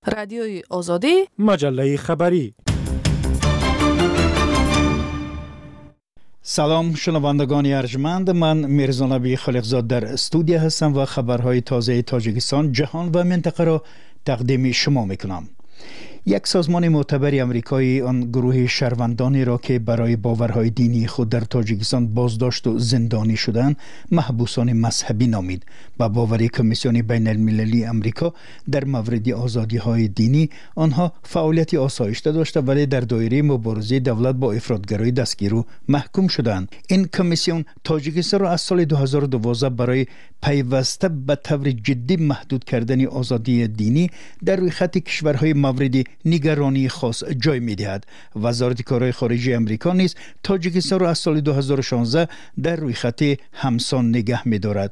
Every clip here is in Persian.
رادیوی آزادی، مجله خبری. سلام شنوندگان ارجمند، من میرزا نبی خالقزاد در استودیو هستم و خبرهای تازه تاجیکستان، جهان و منطقه را تقدیم شما میکنم. یک سازمان معتبر آمریکایی آن گروه شهروندانی را که برای باورهای دینی خود در تاجیکستان بازداشت و زندانی شدند محبوسان مذهبی نامید. با باوری کمیسیون بین المللی آمریکا در مورد آزادی‌های دینی، آنها فعالیت آسایشته داشته ولی در دایره مبارزه دولت با افراطگرایی دستگیر محکوم شدند. این کمیسیون تاجیکستان را از سال 2012 برای پیوسته به طور جدی محدود کردن آزادی دینی در روی خط کشورهای مورد نگرانی خاص جای می‌دهد. وزارت کارهای خارجه آمریکا نیز تاجیکستان را از سال 2016 در روی خط همسان نگه می‌دارد.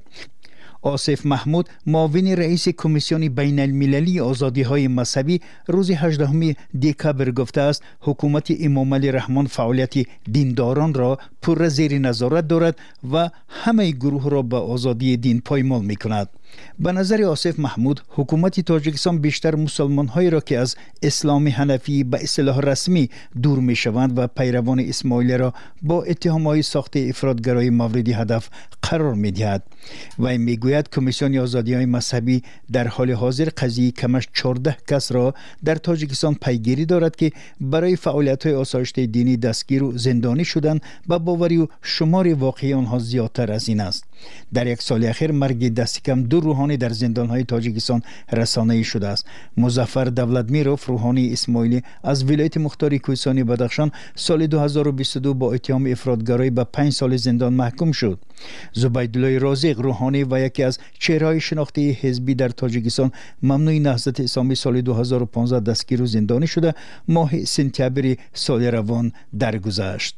آصف محمود، معاون رئیس کمیسیون بین المللی آزادی‌های مذهبی، روز 18 دکبر گفته است حکومت امام علی رحمان فعالیت دینداران را پر زیر نظارت دارد و همه گروه را به آزادی دین پایمال می‌کند. به نظر آصف محمود، حکومت تاجیکستان بیشتر مسلمان‌هایی را که از اسلام حنفی به اصطلاح رسمی دور می‌شوند و پیروان اسماعیلی را با اتهام‌های ساخت افراطگرایی مورد هدف قرار می‌دهد. و میگوید کمیسیون آزادی‌های مذهبی در حال حاضر قضیه کمش 14 کس را در تاجیکستان پیگیری دارد که برای فعالیت‌های آسایش دینی دستگیر و زندانی شدند و باوری و شمار واقعی آنها زیادتر از این است. در یک سال اخیر مرگ دست کم 2 روحانی در زندان‌های تاجیکستان رسانه‌ای شده است. مظفر دولتمیروف، روحانی اسماعیلی از ولایت مختار کوهستانی بدخشان، سال 2022 با اتهام افراطگرایی به 5 سال زندان محکوم شد. زبیدالله رازق، روحانی و یکی از چهره‌های شناخته حزبی در تاجیکستان، ممنوع نهضت اسلامی، سال 2015 دستگیر و زندانی شده. ماه سپتامبر سال روان درگذشت.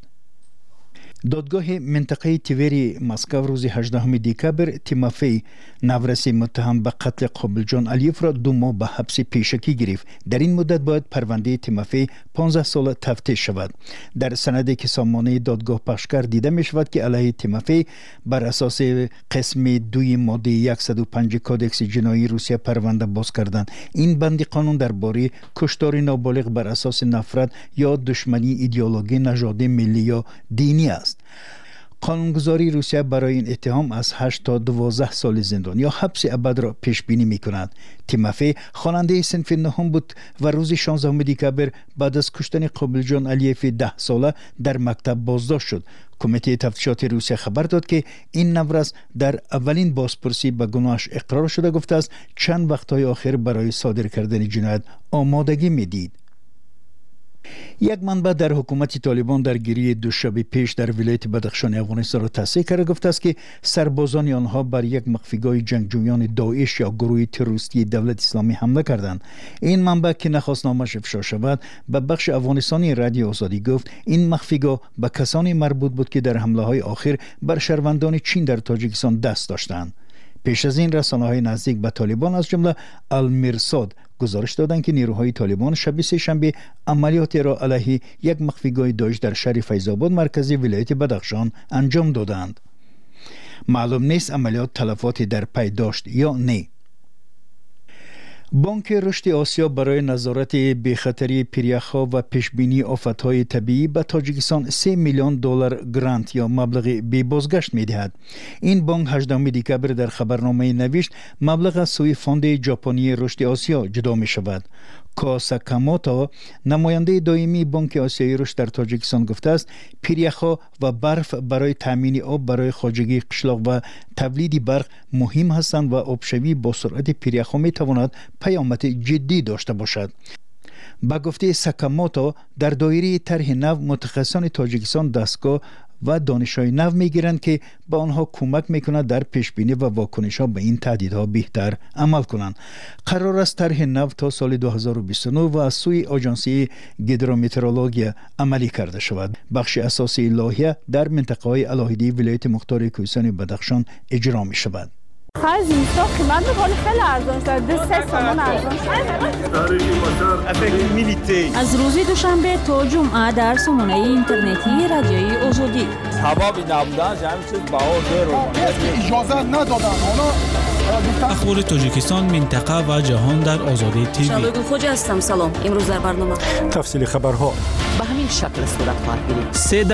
دادگاه منطقه تیوری مسکو روز 18 دکبر تیمافی نورسی متهم به قتل قابلجان علیف را 2 ماه به حبس پیشکی گرفت. در این مدت باید پرونده تیمافی 15 سال تفتیش شود. در سندی که سامانه دادگاه پخش کرد دیده می شود که علیه تیمافی بر اساس قسم 2 ماده 105 کودکس جنایی روسیه پرونده باز کردند. این بند قانون درباره کشتار نابالغ بر اساس نفرت یا دشمنی ایدئولوژی نژادی، ملی یا دینی است. قانونگذاری روسیه برای این اتهام از 8 تا 12 سال زندان یا حبس ابد را پیش بینی می کند. تیمافی خواننده صنف 9 بود و روز 16 دکبر بعد از کشتن قابلجان علیف 10 ساله در مکتب بازداشت شد. کمیته تفتیشات روسیه خبر داد که این نورس در اولین بازپرسی به گناهش اقرار شده. گفته است چند وقت‌های آخر برای صادر کردن جنایت آمادگی می‌دید. یک منبع در حکومت طالبان درگیری 2 شب پیش در ولایت بدخشان افغانستان را تصحیح کرده. گفته است که سربازان آنها بر یک مخفیگاه جنگجویان داعش یا گروه تروریستی دولت اسلامی حمله کردند. این منبع که نخواست نامش افشا شود به بخش افغانستانی رادیو آزادی گفت این مخفیگاه به کسانی مربوط بود که در حمله‌های آخر بر شهروندان چین در تاجیکستان دست داشتند. پیش از این رسانه‌های نزدیک به طالبان از جمله المرصاد گزارش دادند که نیروهای طالبان شب سه‌شنبه عملیاتی را علیه یک مخفیگاه داعش در شهر فیض‌آباد مرکزی ولایت بدخشان انجام دادند. معلوم نیست عملیات تلفاتی در پی داشت یا نه. بانک رشد آسیا برای نظارت بی‌خطری پریخ‌ها و پیشبینی آفت‌های طبیعی به تاجیکستان 3 میلیون دلار گرانت یا مبلغ بی بازگشت می‌دهد. این بانک 18 دکبر در خبرنامه نوشت مبلغ از سوی فاند ژاپنی رشد آسیا جدا می‌شود. کاساکاموتو، نماینده دائمی بانک آسیایی رشد در تاجیکستان، گفته است پریخ‌ها و برف برای تامین آب برای خواجگی قشلاق و تولید برق مهم هستند و آبشوی با سرعت پریخ‌ها می‌تواند پیامد جدی داشته باشد. با گفته ساکاموتو، در دایره طرح نو متخصصان تاجیکستان دستگاه و دانش‌های نو می‌گیرند که به آنها کمک می‌کند در پیش‌بینی و واکنش‌ها به این تهدیدها بهتر عمل کنند. قرار است طرح نو تا سال 2029 و از سوی آژانسی هیدرومترولوژی عملی کرده شود. بخش اساسی لایحه در منطقه‌های علایقه ولایت مختار کوهستانی بدخشان اجرا می‌شود. خیلی اینستا قیمت بخوری خیلی ارزان شد. 2-3 تومان ارزان شد. از روز دوشنبه تا جمعه در سامانه اینترنتی رادیوی آزادی. هوا بی نبودن همین چیز بها زیر اجازه ندادن. حالا اخبار تاجیکستان، منطقه و جهان در آزادی تیوی. شادوگل خوجا هستم. سلام. امروز در برنامه تفصیل خبرها به همین شکل صورت خواهد گرفت.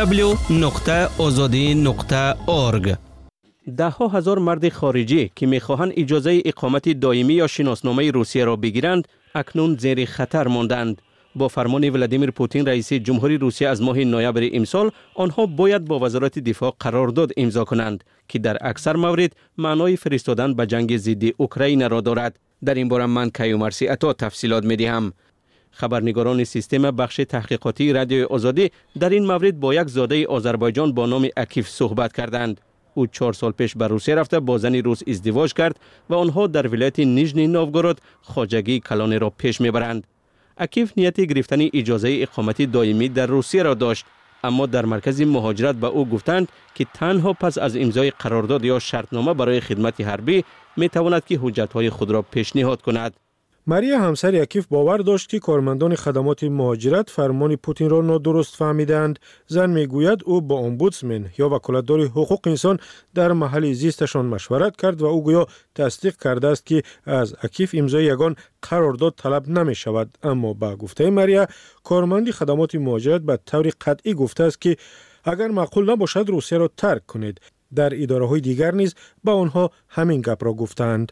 www.azadi.org. ده‌ها هزار مرد خارجی که می‌خواهند اجازه اقامت دائمی یا شناسنامه روسیه را بگیرند، اکنون زیر خطر ماندند. با فرمان ولادیمیر پوتین رئیس جمهوری روسیه از ماه نوامبر امسال، آنها باید با وزارت دفاع قرارداد امضا کنند که در اکثر موارد معنای فرستادن به جنگ ضد اوکراین را دارد. در این باره من کیومرثی عطا تفصیلات می‌دهم. خبرنگاران سیستم بخش تحقیقاتی رادیو آزادی در این مورد با یک زاده آذربایجان با نام اکیف صحبت کردند. او 4 سال پیش به روسیه رفته با زنی روس ازدواج کرد و آنها در ولایت نیژنی نوگورود خواجگی کلان را پیش میبرند. اکیف نیت گرفتن اجازه اقامت دائمی در روسیه را داشت، اما در مرکز مهاجرت به او گفتند که تنها پس از امضای قرارداد یا شرطنامه برای خدمت حربی میتواند که حجت‌های خود را پیشنهاد کند. ماریا همسر یکیف باور داشت که کارمندان خدمات مهاجرت فرمان پوتین را نادرست فهمیدند. زن میگوید او با امبودسمن یا وکالتدار حقوق انسان در محل زیستشان مشورت کرد و او گویا تصدیق کرده است که از اکیف امضای یگان قرارداد طلب نمی شود. اما با گفته ماریا، کارمند خدمات مهاجرت به طور قطعی گفته است که اگر معقول نباشد روسیه را ترک کنید. در اداره‌های دیگر نیز با آنها همین گپ را گفتند.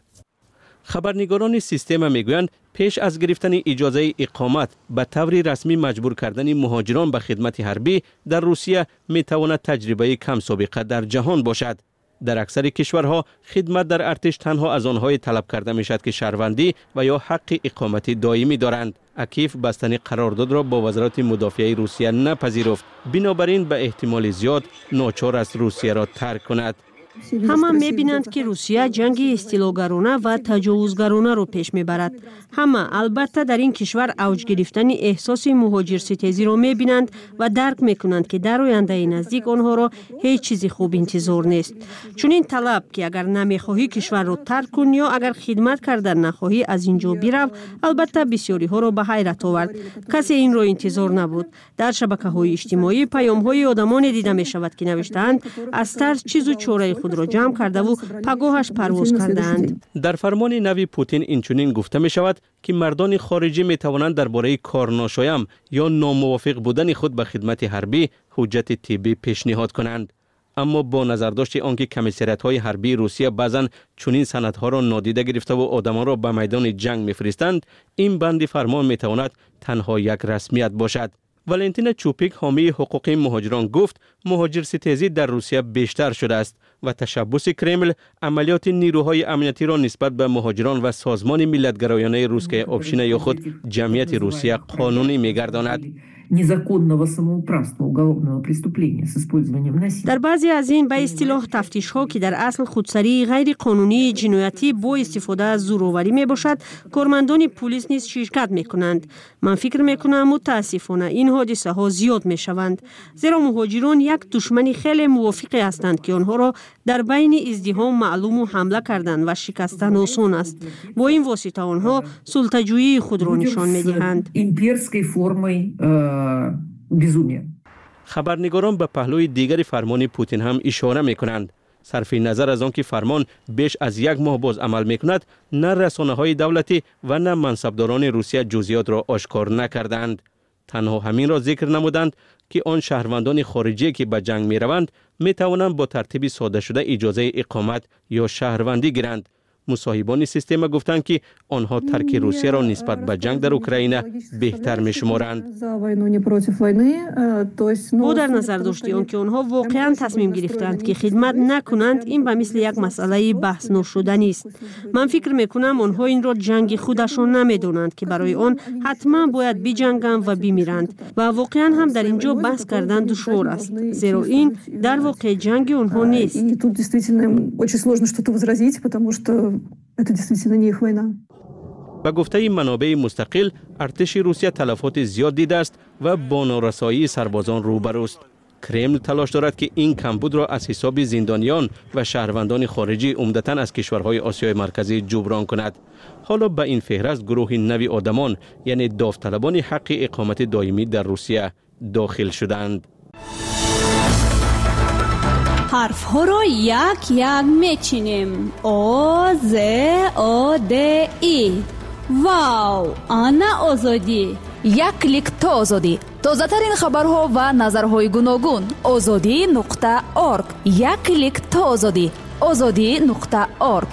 خبرنگاران سیستم میگویند پیش از گرفتن اجازه اقامت به طور رسمی مجبور کردن مهاجران به خدمت حربی در روسیه میتواند تجربه کم سابقه در جهان باشد. در اکثر کشورها خدمت در ارتش تنها از آنهای طلب کرده میشد که شهروندی و یا حق اقامت دائمی دارند. اکیف بستن قرارداد را با وزارت مدافعه روسیه نپذیرفت، بنابراین به احتمال زیاد ناچار است روسیه را ترک کند. همه می‌بینند که روسیه جنگ استیلاگرانه و تجاوزگرانه رو پیش میبرد. همه البته در این کشور اوج گرفتن احساس مهاجرستیزی رو می‌بینند و درک میکنند که در آینده نزدیک آنها را هیچ چیزی خوب انتظار نیست. چون این طلب که اگر نمیخواهی کشور رو ترک کن یا اگر خدمت کردن نخواهی از اینجا برو، البته بسیاری ها را به حیرت آورد. کسی این رو انتظار نبود. در شبکه‌های اجتماعی پیام‌های آدمانی دیده می‌شود که نوشتند از ترس چیز و چاره خود را جمع کرده و پگاهش پرواز کردند. در فرمان نوی پوتین اینچنین گفته می شود که مردان خارجی می توانند درباره کار ناشایم یا ناموافق بودن خود به خدمت حربی حجت طبی پیشنهاد کنند. اما با نظرداشت آنکه کمیسریت‌های حربی روسیه بعضاً چنین سندها را نادیده گرفته و آدمان را به میدان جنگ می‌فرستند، این بند فرمان می تواند تنها یک رسمیت باشد. والنتینا چوپیک حامی حقوق مهاجران گفت مهاجرستیزی در روسیه بیشتر شده است و تشبث کرمل عملیات نیروهای امنیتی را نسبت به مهاجران و سازمان ملت‌گرایانه روسیه آبشینه یا خود جمعیت روسیه قانونی می‌گرداند. در بعضی از این به اصطلاح تفتیش ها که در اصل خودسری غیر قانونی جنایتی با استفاده از زورآوری می باشد، کارمندان پلیس نیز شرکت می کنند. من فکر می کنم متاسفانه این حادثه ها زیاد می شوند، زیرا مهاجران یک دشمن خیلی موافقی هستند که آنها را در بین ازدحام معلوم و حمله کردن و شکستن آسان است. با این واسطه آنها سلطه‌جویی خود را نشان می دهند. خبرنگاران به پهلوی دیگر فرمان پوتین هم اشاره می کنند. صرف نظر از آنکه فرمان بیش از یک ماه باز عمل می کند، نه رسانه‌های دولتی و نه منصبداران روسیه جزئیات را آشکار نکردند. تنها همین را ذکر نمودند که آن شهروندان خارجی که به جنگ می روند می توانند با ترتیب ساده شده اجازه اقامت یا شهروندی گیرند. مصاحبان سیستم گفتند که آنها ترک روسیه را نسبت به جنگ در اوکراین بهتر می شمارند. او در نظر داشتی آنکه آنها واقعا تصمیم گرفتند که خدمت نکنند، این به مثل یک مسئله بحث نشدنی است. من فکر میکنم آنها این را جنگ خودشان نمیدانند که برای آن حتما باید بجنگند و بمیرند و واقعا هم در اینجا بحث کردن دشوار است، زیرا این در واقع جنگ آنها نیست. به گفته منابع مستقل، ارتش روسیه تلفات زیاد دیده است و با نارسایی سربازان روبروست. کرمل تلاش دارد که این کمبود را از حساب زندانیان و شهروندان خارجی عمدتاً از کشورهای آسیای مرکزی جبران کند. حالا به این فهرست گروه نوی آدمان، یعنی داوطلبان حق اقامت دائمی در روسیه داخل شدند. حرف ها را یک یک میچینیم. آ ز آ د ای. واو، آنا آزادی. یک کلیک تا آزادی. تازه ترین خبرها و نظرهای گوناگون. azadi.org. یک کلیک تا آزادی. azadi.org.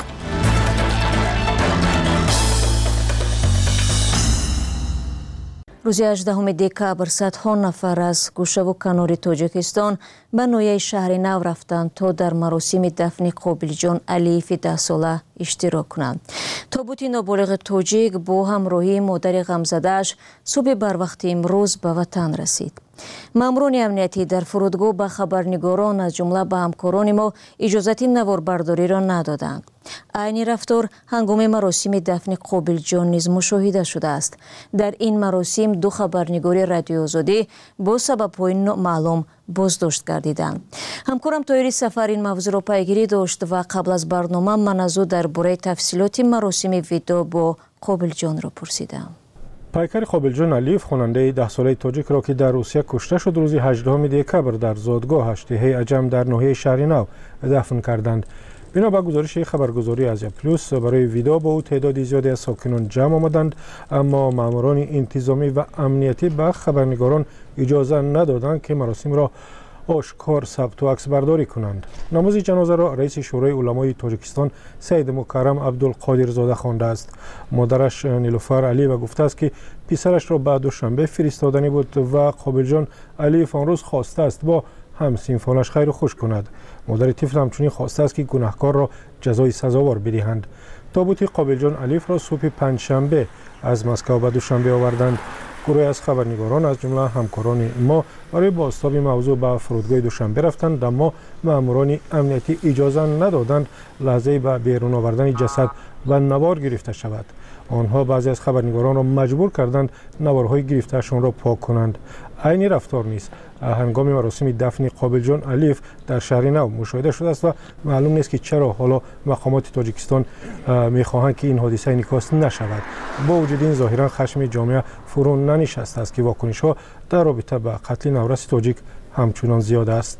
روز 18 دکبر صدها نفر از گوشه و کنار تاجیکستان به نویه شهر نو رفتند تا در مراسم دفن قابلجان علی 17 ساله اشتراک کنند. تابوت نابالغ تاجیک با همراهی مادر غمزده‌اش صبح بر وقت امروز به وطن رسید. ماموران امنیتی در فرودگاه به خبرنگاران از جمله به همکاران ما اجازه نواربرداری را ندادند. عین رفتار هنگام مراسم دفن قابلجان نیز مشاهده شده است. در این مراسم دو خبرنگار رادیو آزادی با سبب‌های نامعلوم بازداشت گردیدند. همکارم طاهری سفر این موضوع را پیگیری داشت و قبل از برنامه من از او درباره تفصیلات مراسم وداع با قابلجان را پرسیدم. پیکر قابلجان علیف خواننده 10 ساله تاجیک را که در روسیه کشته شد روز 18 دکبر در زادگاهش دهه عجم در ناحیه شهر نو دفن کردند. بنا به گزارش خبرگزاری آزیا پلوس برای وداع با او تعداد زیادی از ساکنان جمع آمدند، اما ماموران انتظامی و امنیتی به خبرنگاران اجازه ندادند که مراسم را آشکار ثبت و عکس برداری کنند. نماز جنازه را رئیس شورای علمای تاجیکستان سید مکرم عبدالقادر زاده خوانده است. مادرش نیلوفر علی و گفته است که پسرش را بعد دوشنبه فرستادنی بود و قابلجان علی آن روز خواسته است با همسنفانش خیر و خوش کند. مادر طفل همچنین خواسته است که گناهکار را جزای سزاوار بدهند. تابوت قابلجان علیف را صبح پنجشنبه از مسکو به دوشنبه آوردند. گروهی از خبرنگاران از جمله همکاران ما برای بازتاب موضوع به فرودگاه دوشنبه رفتند، اما ماموران امنیتی اجازه ندادند لحظه به بیرون آوردن جسد و نوار گرفته شود. آنها بعضی از خبرنگاران را مجبور کردند نوارهای گرفتهشان را پاک کنند. عین رفتار نیست هنگام مراسم دفن قابلجان علیف در شهر نو مشاهده شده است و معلوم نیست که چرا حالا مقامات تاجیکستان میخواهند که این حادثه انعکاس نشود. با وجود این ظاهرا خشم جامعه فرو ننشسته است که واکنش ها در رابطه با قتل نورس تاجیک همچنان زیاد است.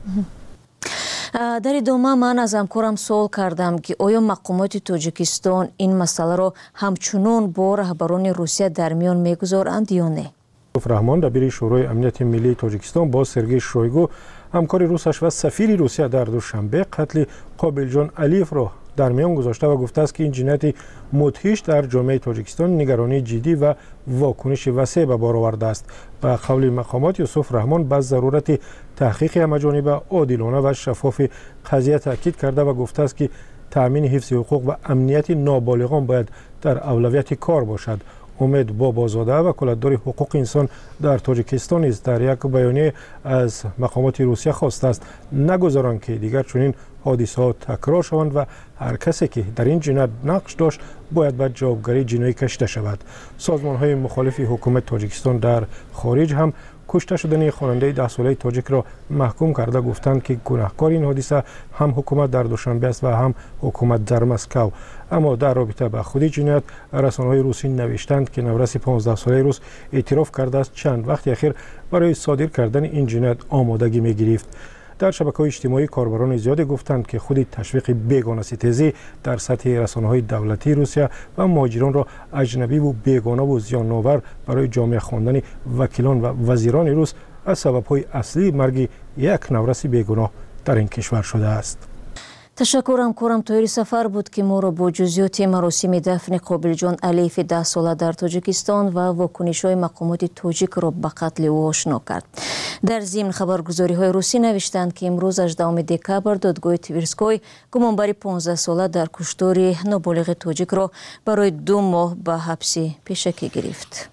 در ادامه من از همکارم سوال کردم که آیا مقامات تاجیکستان این مسئله را همچنان با رهبران روسیه در میان میگذارند یا نه؟ رحمان دبیر شورای امنیت ملی تاجیکستان با سرگئی شویگو همکار روسش و سفیر روسیه در دوشنبه قتل قابلجان علیف را در میان گذاشته و گفته است که این جنایت مدهش در جامعه تاجیکستان نگرانی جدی و واکنش وسیع به بار آورده است. به قول مقامات یوسف رحمان به ضرورت تحقیق همه‌جانبه عادلانه و شفاف قضیه تاکید کرده و گفته است که تامین حفظ حقوق و امنیت نابالغان باید در اولویت کار باشد. امید بابازاده وکالتدار حقوق انسان در تاجیکستان است در یک بیانیه از مقامات روسیه خواسته است نگذارند که دیگر چنین حادثات تکرار شوند و هر کسی که در این جنایت نقش داشت باید به جوابگری جنایی کشیده شود. سازمان‌های مخالف حکومت تاجیکستان در خارج هم کشته شدن خواننده 10 ساله تاجیک را محکوم کرده گفتند که گناهکار این حادثه هم حکومت در دوشنبه است و هم حکومت در مسکو. اما در رابطه با خود جنایت رسانه‌های روسی نوشتند که نورس 15 ساله روس اعتراف کرده است چند وقت اخیر برای صادر کردن این جنایت آمادگی می‌گرفت. در شبکه‌های اجتماعی کاربران زیادی گفتند که خود تشویق بیگانه‌ستیزی در سطح رسانه‌های دولتی روسیه و مهاجران را اجنبی و بیگانه و زیان‌آور برای جامعه خواندن وکیلان و وزیران روس از سبب‌های اصلی مرگ یک نورس بیگناه در این کشور شده است. تشکر همکارم طاهری سفر بود که ما را با جزئیات مراسم دفن قابلجان علی 17 ساله در تاجیکستان و واکنش‌های مقامات تاجیک را به قتل او آشنا کرد. در ضمن خبرگزاری‌های روسی نوشتند که امروز 18 دکبر دادگاه تیورسکوی گمانبر 15 ساله در کشتار نابالغ تاجیک را برای 2 ماه به حبس پیشکی گرفت.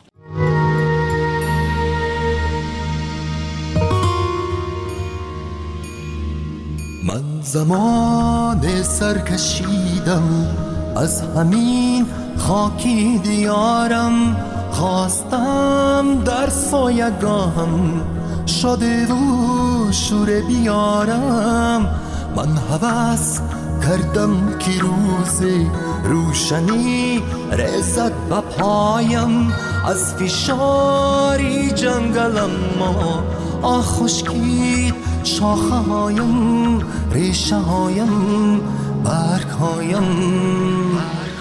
من زمان سرکشیدم از همین خاکی دیارم، خواستم در سایگاهم شاده و شور بیارم. من هوس کردم که روز روشنی رسد به پایم، از فشاری جنگلم ما خشکید شاخه هایم، ریشه هایم، برگ هایم.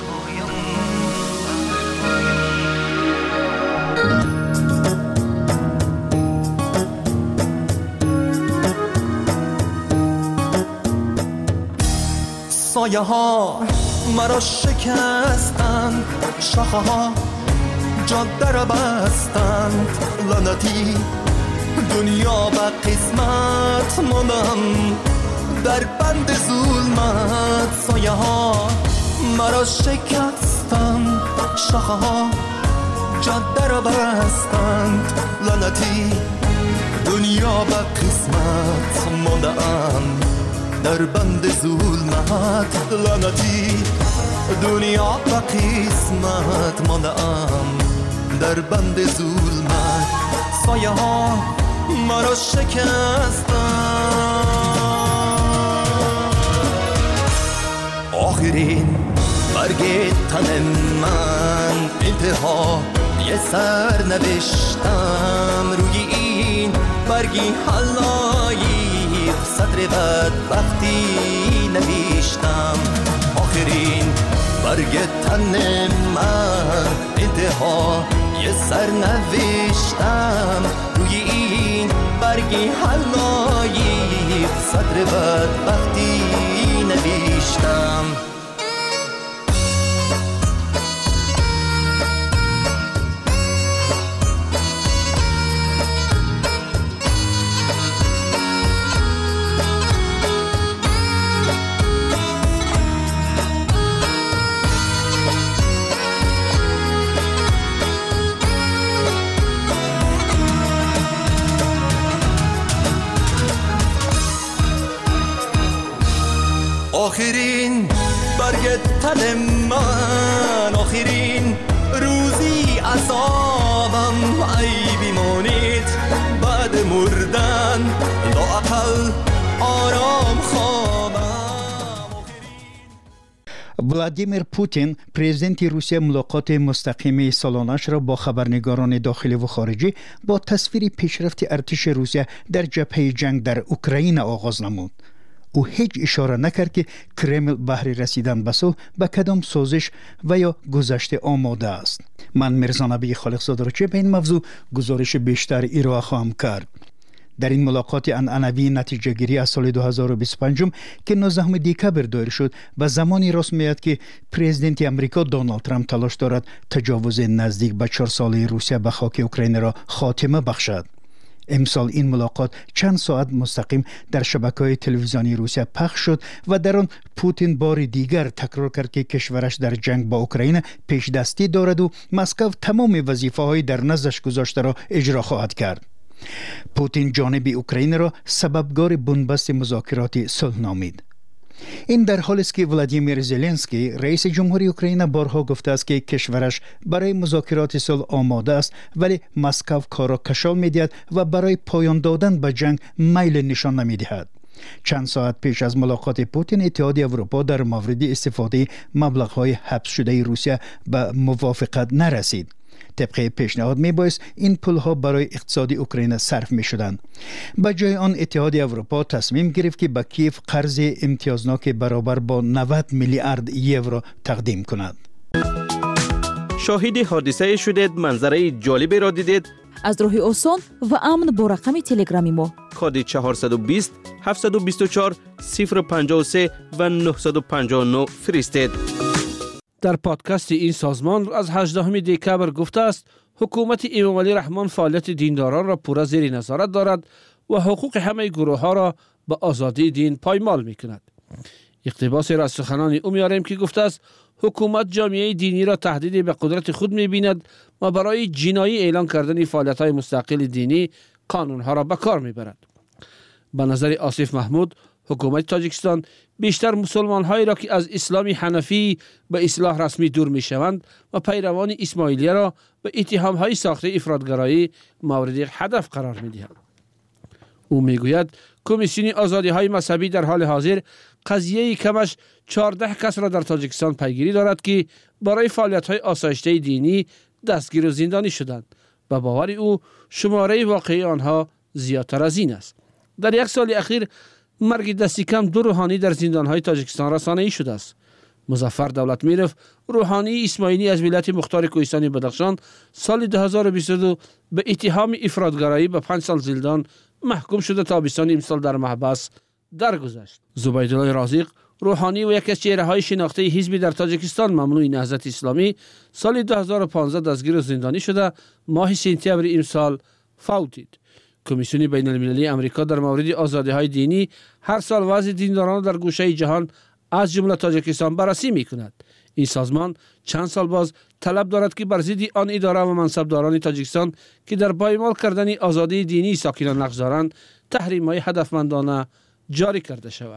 سایه ها مرا شکستند، شاخه ها جاده را بستند. لعنتی دنیا به قسمت ماندم در بند ظلمت. سایه ها مرا شکستند، شاخه ها جاده را بستند. لعنتی دنیا به قسمت ماندم در بند ظلمت. لعنتی دنیا به قسمت ماندم در بند ظلمت. سایه ها مرا شکستند. آخرین برگ تن من انتها یه سر نوشتم روی این برگی حلایق سطر بدبختی نوشتم. آخرین برگ تن من انتها یه سر نوشتم روی این برگی حلایق سطر بدبختی نوشتم. آخرین برگ تن من، آخرین روزی عذابم ای بیمانید بعد مردن لااقل آرام خوابم. ولادیمیر پوتین پرزیدنت روسیه ملاقات مستقیم سالانش را با خبرنگاران داخلی و خارجی با تصویر پیشرفت ارتش روسیه در جبهه جنگ در اوکراین آغاز نمود. او هیچ اشاره نکرد که کرمل بهر رسیدن به صلح به کدام سازش و یا گذشته آماده است. من میرزا نبی خالقزاده را چه به این موضوع گزارش بیشتر ارائه خواهم کرد. در این ملاقات عنعنوی نتیجه گیری از سال 2025 که 19 دکبر دایر شد و زمانی راست میاد که پرزیدنت امریکا دونالد ترامپ تلاش دارد تجاوز نزدیک به 4 ساله روسیه به خاک اوکراین را خاتمه بخشد. امسال این ملاقات چند ساعت مستقیم در شبکه‌های تلویزیونی روسیه پخش شد و در آن پوتین بار دیگر تکرار کرد که کشورش در جنگ با اوکراین پیش دستی دارد و مسکو تمام وظیفه‌های در نزدش گذاشته را اجرا خواهد کرد. پوتین جانب اوکراین را سببگار بنبست مذاکرات صلح نامید. این در حالی است که ولادیمیر زلنسکی رئیس جمهوری اوکراین بارها گفته است که کشورش برای مذاکرات صلح آماده است، ولی مسکو کار را کشال می‌دهد و برای پایان دادن به جنگ میل نشان نمی‌دهد. چند ساعت پیش از ملاقات پوتین اتحادیه اروپا در مورد استفاده مبلغ‌های حبس شده روسیه به موافقت نرسید. طبق پیشنهاد میبایست این پولها برای اقتصاد اوکراین صرف میشدند. به جای آن اتحادیه اروپا تصمیم گرفت که به کیف قرض امتیازناک برابر با 90 میلیارد یورو تقدیم کند. شاهد حادثه شدید، منظره جالبی را دیدید؟ از راه آسان و امن با رقم تلگرامی ما کد 420 724 053 و 959 فرستید. در پادکست این سازمان از 18 دکبر گفته است حکومت امام علی رحمان فعالیت دینداران را پورا زیر نظارت دارد و حقوق همه گروه ها را به آزادی دین پایمال می کند. اقتباس را از سخنان او میاریم که گفته است حکومت جامعه دینی را تهدید به قدرت خود می بیند و برای جنایی اعلان کردن فعالیت های مستقل دینی قانون ها را به کار می برد. به نظر آصف محمود حکومت تاجیکستان بیشتر مسلمان هایی را که از اسلام حنفی به اصلاح رسمی دور می شوند و پیروان اسماعیلیه را به اتهام های ساخته افراطگرایی مورد هدف قرار می دهند. او می گوید کمیسیون آزادی های مذهبی در حال حاضر قضیه کمش 14 کس را در تاجیکستان پیگیری دارد که برای فعالیت های آسایشته دینی دستگیر و زندانی شدند و باور او شماره واقعی آنها زیادتر از این است. در یک سال اخیر مرگ دستی کم 2 روحانی در زندانهای تاجیکستان رسانه‌ای شده است. مظفر دولتمیرف، روحانی اسماعیلی از ولایت مختار کوهستانی بدخشان، سال 2022 به اتهام افراطگرایی به 5 سال زندان محکوم شده تابستان امسال در محبس درگذشت. زبیدالله رازق، روحانی و یکی از چهره‌های شناخته حزبی در تاجیکستان ممنوع نهضت اسلامی، سال 2015 دستگیر و زندانی شده، ماه سپتامبر امسال فوتید. کمیسیون بین المللی امریکا در مورد آزادی‌های دینی هر سال وضع دینداران در گوشه جهان از جمله تاجیکستان بررسی می‌کند. این سازمان چند سال باز طلب دارد که بر ضد آن اداره و منصبداران تاجیکستان که در پایمال کردن آزادی دینی ساکنان نقش دارند تحریم‌های هدفمندانه جاری کرده شود.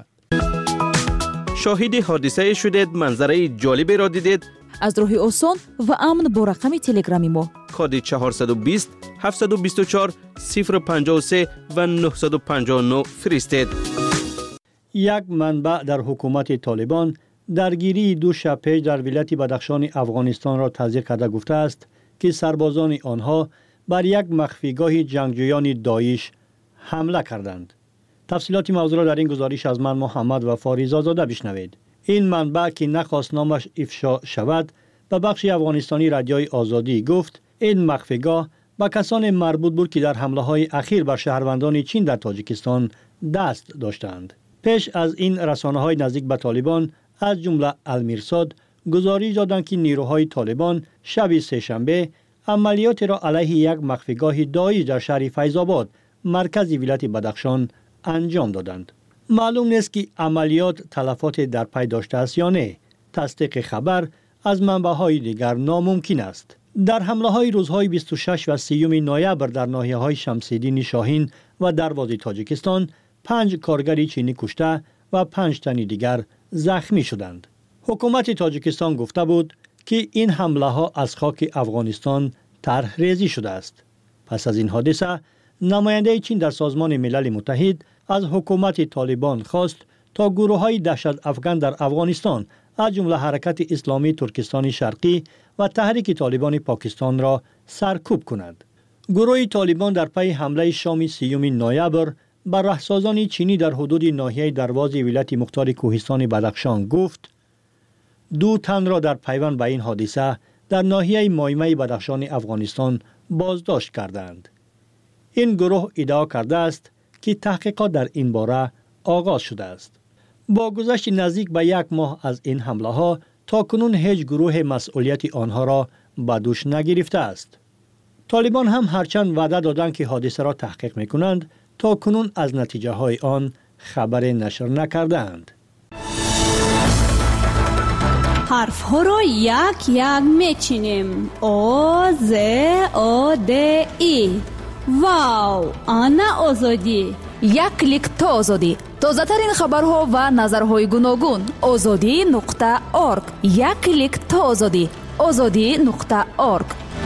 شاهد حادثه شدید، منظره جالبی را دیدید؟ از راه آسان و امن با رقم تلگرامی ما کد 420 724 053 و 959 فرستید. یک منبع در حکومت طالبان درگیری 2 شب پیش در ولایت بدخشان افغانستان را تصدیق کرده گفته است که سربازان آنها بر یک مخفیگاه جنگجویان داعش حمله کردند. تفصیلات موضوع را در این گزارش از من محمد وفا رضازاده بشنوید. این منبع که نخواست نامش افشا شود به بخش افغانستانی رادیوی آزادی گفت این مخفیگاه با کسان مربوط بود که در حمله‌های اخیر بر شهروندان چین در تاجیکستان دست داشتند. پیش از این رسانه‌های نزدیک به طالبان از جمله المیرصاد گزارش دادند که نیروهای طالبان شب سه‌شنبه عملیات را علیه یک مخفیگاه داعش در شهر فیض‌آباد مرکز ولایت بدخشان انجام دادند. معلوم نیست که عملیات تلفات در پی داشته است یا نه. تصدیق خبر از منبع‌های دیگر ناممکن است. در حمله‌های روزهای 26 و 30 نوامبر در ناحیه‌های شمس‌الدین شاهین و دروازه تاجیکستان 5 کارگر چینی کشته و 5 تن دیگر زخمی شدند. حکومت تاجیکستان گفته بود که این حمله‌ها از خاک افغانستان طرح ریزی شده است. پس از این حادثه نماینده چین در سازمان ملل متحد از حکومت طالبان خواست تا گروه‌های دهشت افکن در افغانستان از جمله حرکت اسلامی ترکستان شرقی و تحریک طالبان پاکستان را سرکوب کند. گروه طالبان در پی حمله شام 30 نوامبر بر رهسازان چینی در حدود ناحیه دروازه ولایت مختار کوهستان بدخشان گفت 2 تن را در پیوند به این حادثه در ناحیه مایمه بدخشان افغانستان بازداشت کردند. این گروه ادعا کرده است که تحقیقات در این باره آغاز شده است. با گذشت نزدیک به 1 ماه از این حمله ها تا کنون هیچ گروه مسئولیت آنها را به دوش نگرفته است. طالبان هم هرچند وعده دادند که حادثه را تحقیق میکنند تا کنون از نتیجه های آن خبر نشر نکردند. حرف ها را یک یک میچینیم. آ ز آ د ای. واو، آنا آزادی. یک کلیک تا آزادی. تازه ترین خبرها و نظرهای گوناگون. azadi.org. یک کلیک تا آزادی. azadi.org.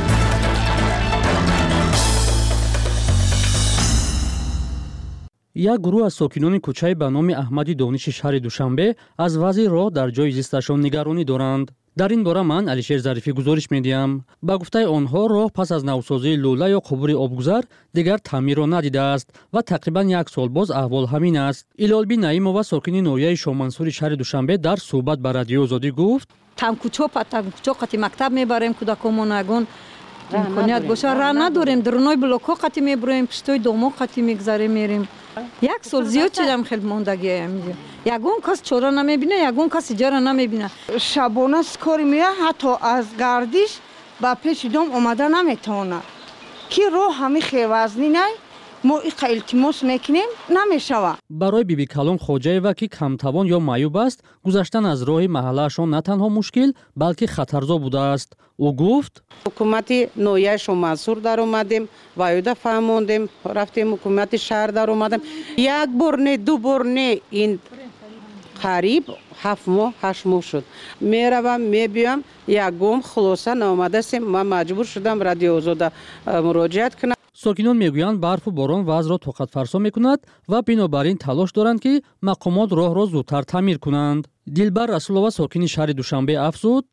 یک گروه از ساکنان کوچه به نام احمدی دانش شهر دوشنبه از وضع راه در جای زیستشان نگرانی دارند. در این باره من علیشیر ظریفی گزارش میدیم. با گفته آنها راه پس از نوسازی لوله یا قبور آبگذر دیگر تعمیر را ندیده است و تقریبا 1 سال باز احوال همین است. ایلالبی نعیمова ساکن ناحیه شامنصور شهر دوشنبه در صحبت با رادیو آزادی گفت تمکوچو قتی مکتب میبریم کودکامون اگون امکانیت باشه راه نداریم، درونای بلوک‌ها قتی میبریم، پشتوی دومو قتی میگذاریم میریم. 1 سال زیاد شدم خیلی موندگی میگه. یگون کس چورا نمیبینه، یگون کس جارا نمیبینه. شبانه کاری میره، حتی از گردش با پیش دوم اومده نمیتونه. کی راه همی خیوزنی نه ما التماس میکنیم نمیشوه. برای بیبی کلان خوجایوا که کمتوان یا معیوب است گذشتن از راه محلهشان نه تنها مشکل بلکه خطرزا بوده است. او گفت حکومت نویه شامنصور در اومدیم وایده فهموندیم، رفتیم حکومت شهر در اومدیم، 1 بار نه 2 بار نه، این قریب 7 ماه 8 ماه شد. میروم میبیم یگم خلاصه نامده سیم. من مجبور شدم رادیو آزاده مراجعت کنم. ساکنان میگویند برف و باران وضع را طاقت فرسا میکند و بنابراین تلاش دارند که مقامات راه را زودتر تعمیر کنند. дилбар расулова сокини шаҳри душанбе афзуд: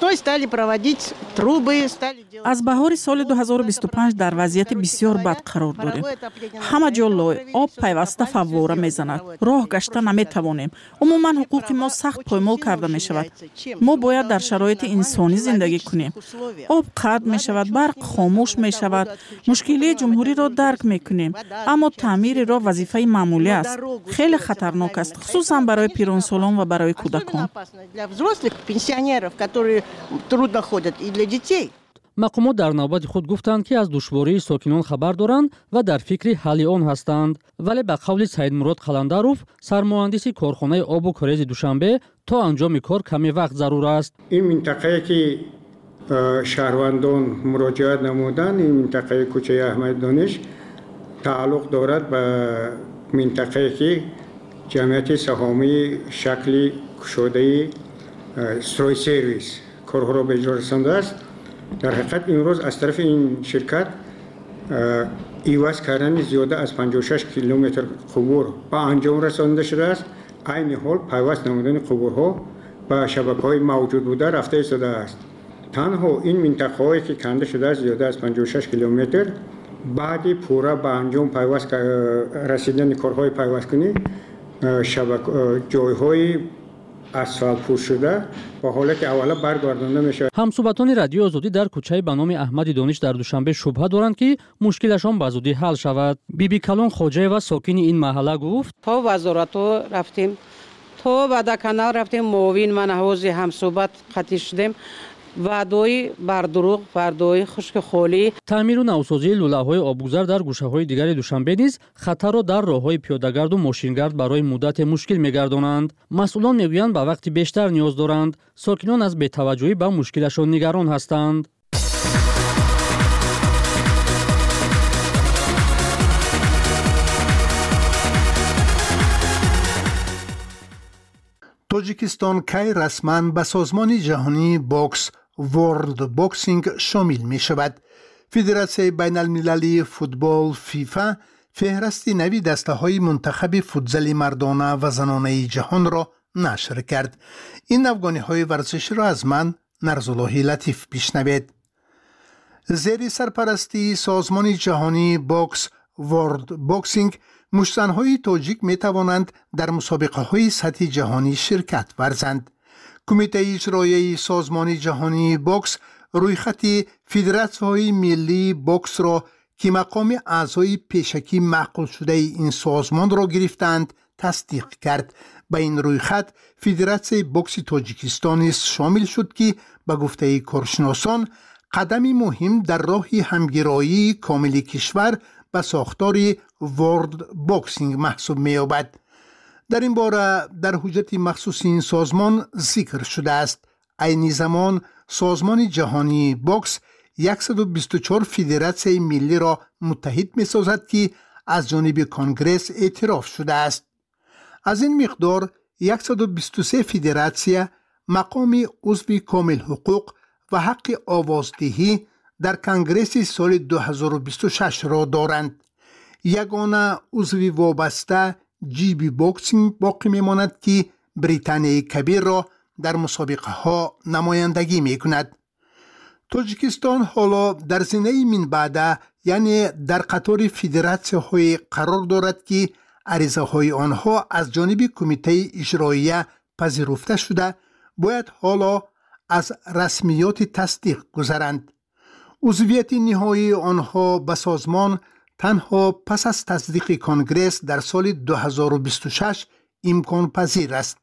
аз баҳори соли 2025 дар вазъияти бисёр бад қарор дорем. ҳама ҷо лой, об пайваста фаввора мезанад. роҳ гашта наметавонем. умуман ҳуқуқи мо сахт поймол карда мешавад. мо бояд дар шароити инсонӣ зиндагӣ кунем. об қатъ мешавад, барқ хомӯш мешавад. мушкилии ҷумҳуриро дарк мекунем, аммо таъмири роҳ вазифаи маъмулӣ аст. хеле хатарнок аст, хусусан барои пиронсолон ва барои кӯдакон. мақомот дар навбати худ гуфтанд ки аз душвории сокинон хабар доранд ва дар фикри ҳалли он ҳастанд. вале ба қавли Саидмурод Қаландаров, сармуҳандиси корхонаи обу корези Душанбе, то анҷоми кор каме вақт зарур аст. ин минтақае ки шаҳрвандон муроҷиат намуданд, ин минтақаи кӯчаи Аҳмади Дониш тааллуқ дорад ба минтақае ки ҷамъияти саҳомии шакли кушодаи строй сервис корҳоро ба иҷро расондааст. дар ҳақиқат имрӯз аз тарафи ин ширкат иваз кардани зиёда аз 56 километр қубур ба анҷом расонида шудааст. айни ҳол пайваст намудани қубурҳо ба шабакаҳои мавҷуд буда рафта истодааст. танҳо ин минтақаҳое ки канда шудааст зиёда аз 56 километр баъди пурра ба анҷом пайваст расидани корҳои пайвасткунӣ ҷойҳои асфалтпӯш шуда ба ҳолати аввала баргардонда мешавад. ҳамсуҳбатони радиои Озодӣ дар кӯчаи ба номи Аҳмади Дониш дар Душанбе шубҳа доранд ки мушкилашон ба зудӣ ҳал шавад. биби Калон Хоҷаева, сокини ин маҳалла, гуфт: то вазоратҳо рафтем, то ба даканал рафтем, муовин манҳавози ҳамсуҳбат қатъӣ шудем. ваъдои бардуруғ, ваъдои хушки холӣ. таъмиру навсозии лӯлаҳои обгузар дар гӯшаҳои дигари Душанбе низ хатарро дар роҳҳои пиёдагарду мошингард барои муддате мушкил мегардонанд. масъулон мегӯянд ба вақти бештар ниёз доранд. сокинон аз бетаваҷҷӯҳӣ ба мушкилашон нигарон ҳастанд. тоҷикистон кай расман ба созмони ҷаҳонии бокс World Boxing шомил мешавад. федератсияи байналмилалии футбол FIFA феҳристи нави дастаҳои мунтахаби футзали мардона ва занонаи ҷаҳонро нашр кард. ин афғониҳои варзиширо аз ман Нарзуллоҳи Латиф бишнавед. зери сарпарастии созмони ҷаҳонии бокс World Boxing мушзанҳои тоҷик метавонанд дар мусобиқаҳои сатҳи ҷаҳонӣ ширкат варзанд. кумитаи иҷроияи созмони ҷаҳонии бокс рӯйхати федератсияҳои миллии боксро ки мақоми аъзои пешакӣ маъқулшудаи ин созмонро гирифтанд тасдиқ кард. ба ин рӯйхат федератсияи бокси тоҷикистон низ шомил шуд ки ба гуфтаи коршиносон қадами муҳим дар роҳи ҳамгироии комили кишвар ба сохтори World Boxing маҳсуб меёбад. дар ин бора дар ҳуҷҷати махсуси ин созмон зикр шудааст. айни замон созмони ҷаҳонии бокс 124 федератсияи миллиро муттаҳид месозад ки аз ҷониби конгресс эътироф шудааст. аз ин миқдор 123 федератсия мақоми узви комилҳуқуқ ва ҳаққи овоздиҳӣ дар конгресси соли 2026ро доранд. ягона узви вобаста GB Boxing боқӣ мемонад ки Британияи Кабирро дар мусобиқаҳо намояндагӣ мекунад. тоҷикистон ҳоло дар зинаи минбаъда, яъне дар қатори федератсияҳое қарор дорад ки аризаҳои онҳо аз ҷониби кумитаи иҷроия пазируфта шуда, бояд ҳоло аз расмиёти тасдиқ гузаранд. узвияти ниҳоии онҳо ба созмон танҳо пас аз тасдиқи конгресс дар соли 2026 имконпазир аст.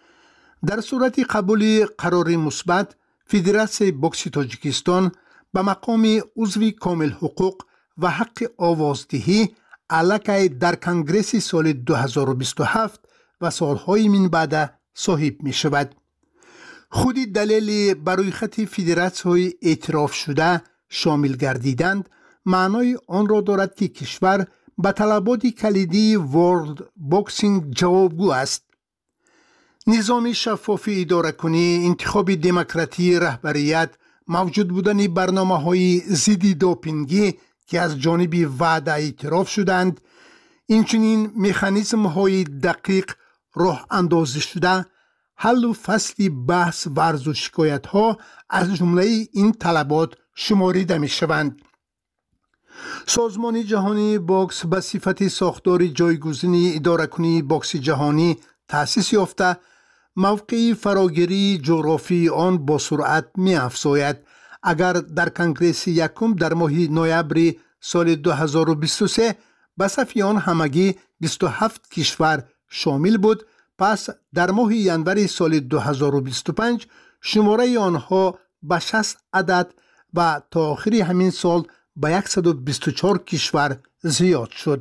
дар сурати қабули қарори мусбат, федератсияи бокси тоҷикистон ба мақоми узви комилҳуқуқ ва ҳаққи овоздиҳӣ аллакай дар конгресси соли 2027 ва солҳои минбаъда соҳиб мешавад. худи далели ба рӯйхати федератсияҳои эътирофшуда шомил гардиданд маънои онро дорад ки кишвар ба талаботи калидии World Boxing ҷавобгӯ аст. низоми шаффофи идоракунӣ, интихоби демократии раҳбарият, мавҷуд будани барномаҳои зидди допингӣ ки аз ҷониби ваъда эътироф шуданд, инчунин механизмҳои дақиқ роҳандозишуда, حل و فصل بحث ورز و شکایت ها از جمله این طلبات شماریده می شوند. سازمان جهانی بوکس به صفت ساختار جایگزین اداره کنی بوکس جهانی تأسیس یافته، موقع فراگیری جغرافی آن با سرعت می افزاید. اگر در کنگره یکم در ماه نوامبر سال 2023 به صف آن همگی 27 کشور شامل بود، پس در ماه ژانویه سال 2025 شماره آنها به 60 عدد و تا آخر همین سال به 124 کشور زیاد شد.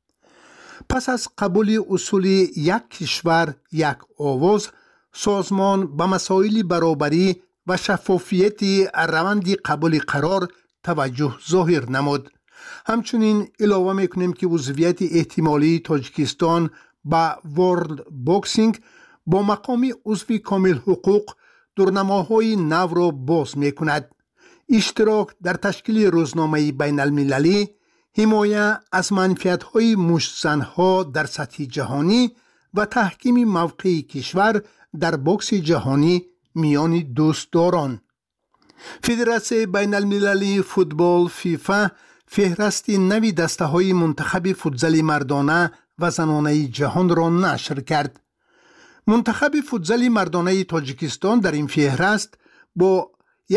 پس از قبول اصول یک کشور یک آواز، سازمان به مسائل برابری و شفافیت روند قبول قرار توجه ظاهر نمود. همچنین علاوه میکنیم که عضویت احتمالی تاجیکستان با ورلد بوکسینگ با مقام عضو کامل حقوق دورنماهای نو را باز میکند. اشتراک در تشکیل روزنامه بین المللی، حمایت از منفعت‌های مشت‌زن‌ها در سطح جهانی و تحکیم موقع کشور در بوکس جهانی میان دوستداران. فدراسیون بین المللی فوتبال فیفا فهرست نوی دسته‌های منتخب فوتزال مردانه و زنانه جهان را نشر کرد. منتخب فوتزال مردانه تاجیکستان در این فهرست با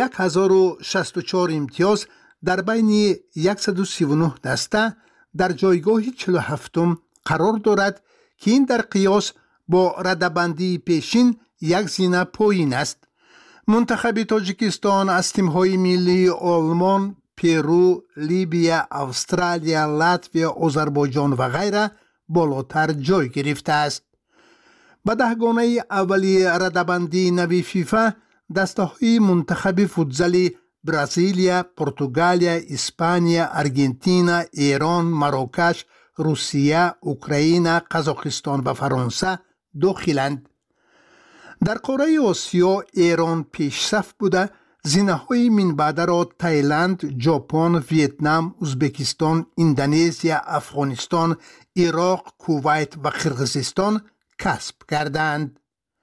1064 امتیاز در بین 139 دسته در جایگاه 47 قرار دارد که این در قیاس با ردبندی پیشین یک زینه پایین است. منتخب تاجیکستان از تیم‌های ملی آلمان، پیرو، لیبیا، استرالیا، لاتویا، آذربایجان و غیره بالاتر جای گرفته است. به دهگانه اولی ردبندی نوی فیفا دسته‌های منتخب فوتزال برزیلیا، پرتغالیا، اسپانیا، آرژانتین، ایران، مراکش، روسیه، اوکراین، قزاقستان و فرانسه داخلند. در قاره آسیا ایران پیش صف بوده، زینه‌های من بعد را تایلند، ژاپن، ویتنام، ازبکستان، اندونزیا، افغانستان، عراق، کویت و قرقیزستان کسب کردند.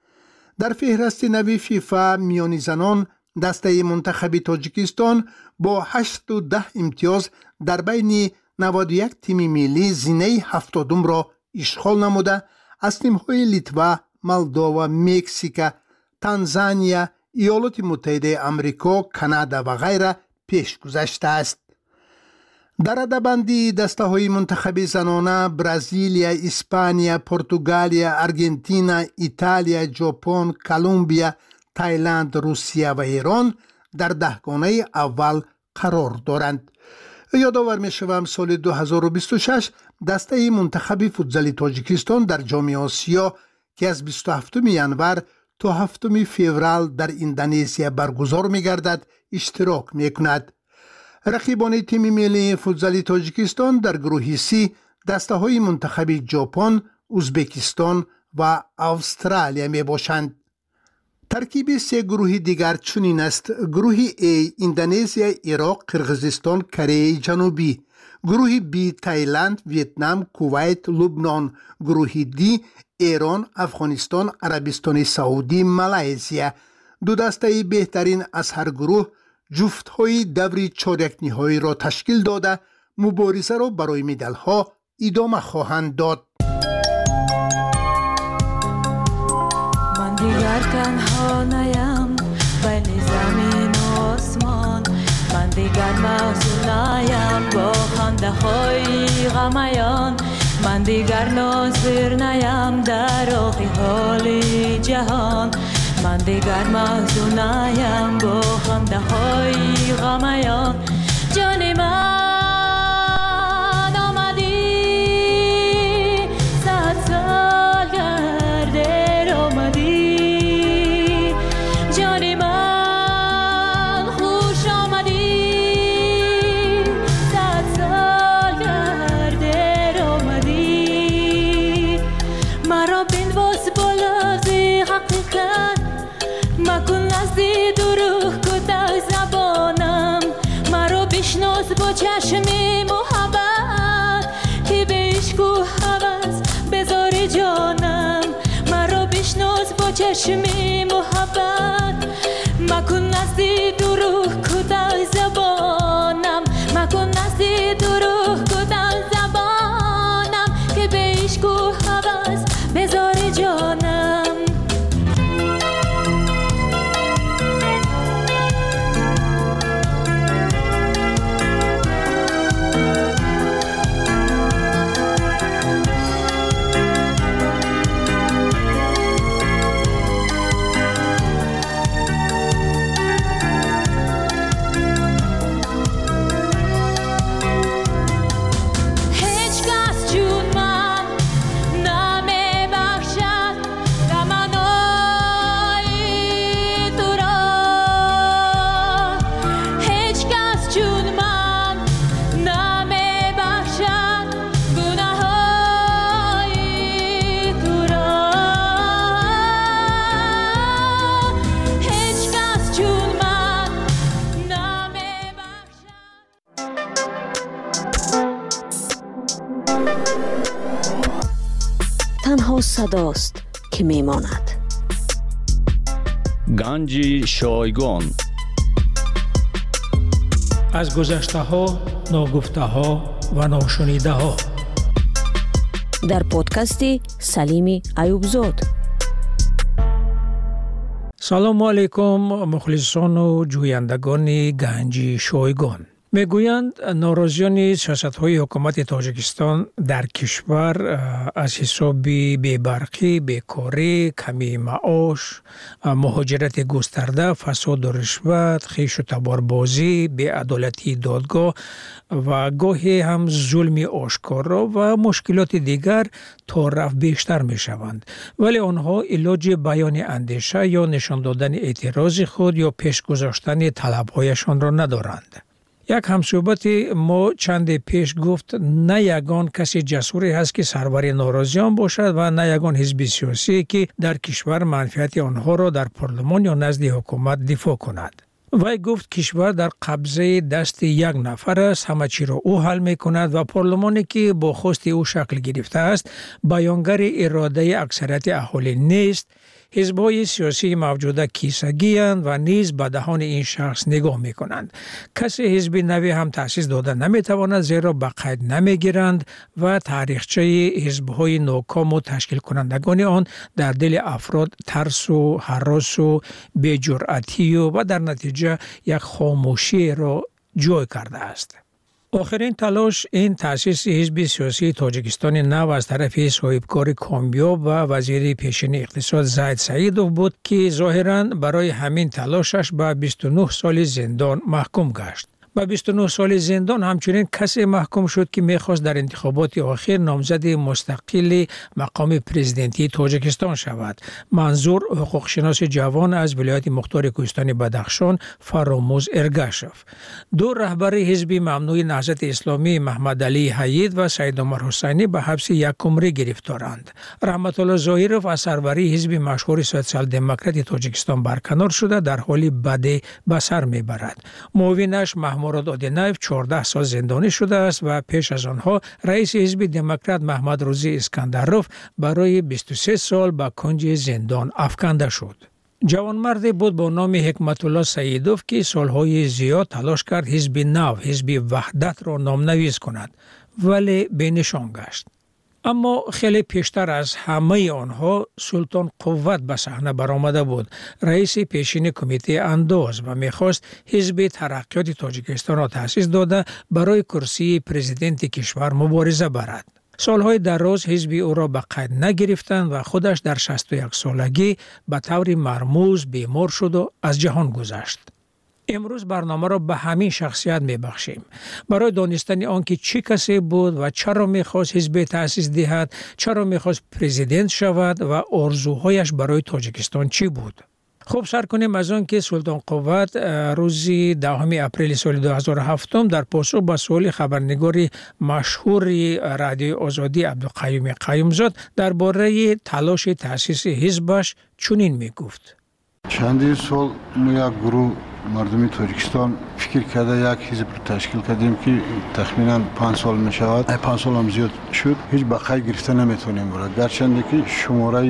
در فهرست نوی فیفا میان زنان دسته منتخب تاجیکستان با 8 و 10 امتیاز در بین 91 تیم ملی زینه 70 را اشغال نموده، از تیم‌های لیتوا، مولداوا، مکزیک، تانزانیا، ایالات متحده آمریکا، کانادا و غیره پیش گذشته است. در ردبندی دسته‌های منتخب زنانه برزیلیا، اسپانیا، پرتغالیا، آرژانتین، ایتالیا، ژاپن، کلمبیا، تایلند، روسیه و ایران در دهگانه اول قرار دارند. یادآور می‌شوم سال 2026 دسته منتخب فوتزال تاجیکستان در جام آسیا که از 27 ژانویه تا 7 فوریه در اندونزیا برگزار می‌گردد اشتراک می‌کند. رقیبان تیم ملی فوتزال تاجیکستان در گروه سی دسته‌های منتخب ژاپن، ازبکستان و استرالیا میباشند. ترکیب سه گروه دیگر چنین است: گروه A اندونزیا، عراق، قرقیزستان، کره جنوبی. گروه B تایلند، ویتنام، کویت، لبنان. گروه D ایران، افغانستان، عربستان سعودی، مالزیا. دو دسته بهترین از هر گروه جفت‌های دور چهارک نهایی را تشکیل داده مبارزه را برای مدال‌ها ادامه خواهند داد. من دیگر تنها نیم بین زمین و آسمان، من دیگر محزون نیم با خنده‌های غمیان، من دیگر ناظر نیم در حال جهان، من دیگر محزون نیم با خنده های غمیان. جان من آمدی 100 سال گردر آمدی، جان من خوش آمدی 100 سال گردر آمدی. مرا بنواز بالا زی حقیقت، مکن نزدی دروغ کده زبانم، مرا بشناس با چشم محبت که به عشق و هوس بذار جانم، مرا بشناس با چشم چشمی محبت مکن نزدی دروغ کدای زبانم مکن نزدی دروغ کدای زبانم که به عشق و هوس بذاری جانم تنها صداست که میماند. گنج شایگان از گذشته ها، ناگفته ها و ناشنیده ها در پادکستی سلیمی ایوبزاد. سلام علیکم مخلصان و جویندگان گنج شایگان. میگویند ناراضیان سیاست‌های حکومت تاجیکستان در کشور از حساب بی‌برقی، بیکاری، کمی معاش، مهاجرت گسترده، فساد و رشوت، خویش و تباربازی، بی‌عدالتی دادگاه و گاهی هم ظلم آشکارا و مشکلات دیگر تا رفت بیشتر می شوند. ولی آنها علاج بیان اندیشه یا نشان دادن اعتراض خود یا پیش گذاشتن طلب‌هایشان را ندارند. یک همصحبت ما چند پیش گفت نه یگان کسی جسوری هست که سرور ناراضیان باشد و نه یگان حزب سیاسی که در کشور منفعت آنها را در پارلمان یا نزد حکومت دفاع کند. وی گفت کشور در قبضه دست یک نفر است، همه چی را او حل می کند و پارلمانی که با خواست او شکل گرفته است بیانگر اراده اکثریت اهالی نیست. حزب‌های سیاسی موجوده کیسگی اند و نیز به دهان این شخص نگاه می کنند. کسی حزب نوی هم تأسیس داده نمی تواند زیرا به قید نمی گیرند و تاریخچه حزب‌های ناکام و تشکیل کنندگان آن در دل افراد ترس و هراس و بی‌جرأتی و در نتیجه یک خاموشی را جای کرده است. آخرین تلاش این تأسیس حزب سیاسی تاجیکستان نو از طرف صاحبکار کامیاب و وزیر پیشین اقتصاد زید سعیدوف بود که ظاهراً برای همین تلاشش به 29 سال زندان محکوم گشت. با 29 سال زندان همچنین کسی محکوم شد که میخواست در انتخابات آخر نامزد مستقل مقام پرزیدنتی تاجیکستان شود. منظور حقوق شناس جوان از ولایت مختار کوهستان بدخشان فراموز ارگاشف. دو رهبر حزب ممنوع نهضت اسلامی محمد علی حید و سید عمر حسینی به حبس یک عمره گرفتارند. رحمت الله ظاهرов از سروری حزب مشهور سوسیال دموکرات تاجیکستان برکنار شده در حالی بد به سر میبرد. معاونش مراد آدینایف 14 سال زندانی شده است و پیش از آنها رئیس حزب دموکرات محمد روزی اسکندروف برای 23 سال به کنج زندان افکنده شد. جوانمردی بود با نام حکمت الله سعیدوف که سالهای زیاد تلاش کرد حزب نو، حزب وحدت را نامنویس کند ولی بینشان گشت. اما خیلی پیشتر از همه آنها سلطان قوت به صحنه برآمده بود، رئیس پیشین کمیته انداز و میخواست حزب ترقیات تاجیکستان را تأسیس داده برای کرسی پرزیدنت کشور مبارزه برد. سالهای دراز حزب او را به قید نگرفتند و خودش در 61 سالگی به طور مرموز بیمار شد و از جهان گذشت. امروز برنامه را به همین شخصیت میبخشیم برای دانستن آنکه چه کسی بود و چرا میخواست حزب تأسیس دهد، چرا میخواست پرزیدنت شود و آرزوهایش برای تاجیکستان چی بود. خب سر کنیم از آن که سلطان قوت روز 10 اپریل سال 2007 در پاسخ به سوال خبرنگار مشهور رادیو آزادی عبدالقیوم قیومزاد درباره تلاش تأسیس حزبش چنین میگفت: چندین سال ما یک گروه مردمی تاجیکستان فکر کرده یک حزب تشکیل کردیم که تخمینا 5 سال می شود. 5 سال هم زیاد شد. هیچ بقای گرفته نمیتونیم برد. گرچند که شماره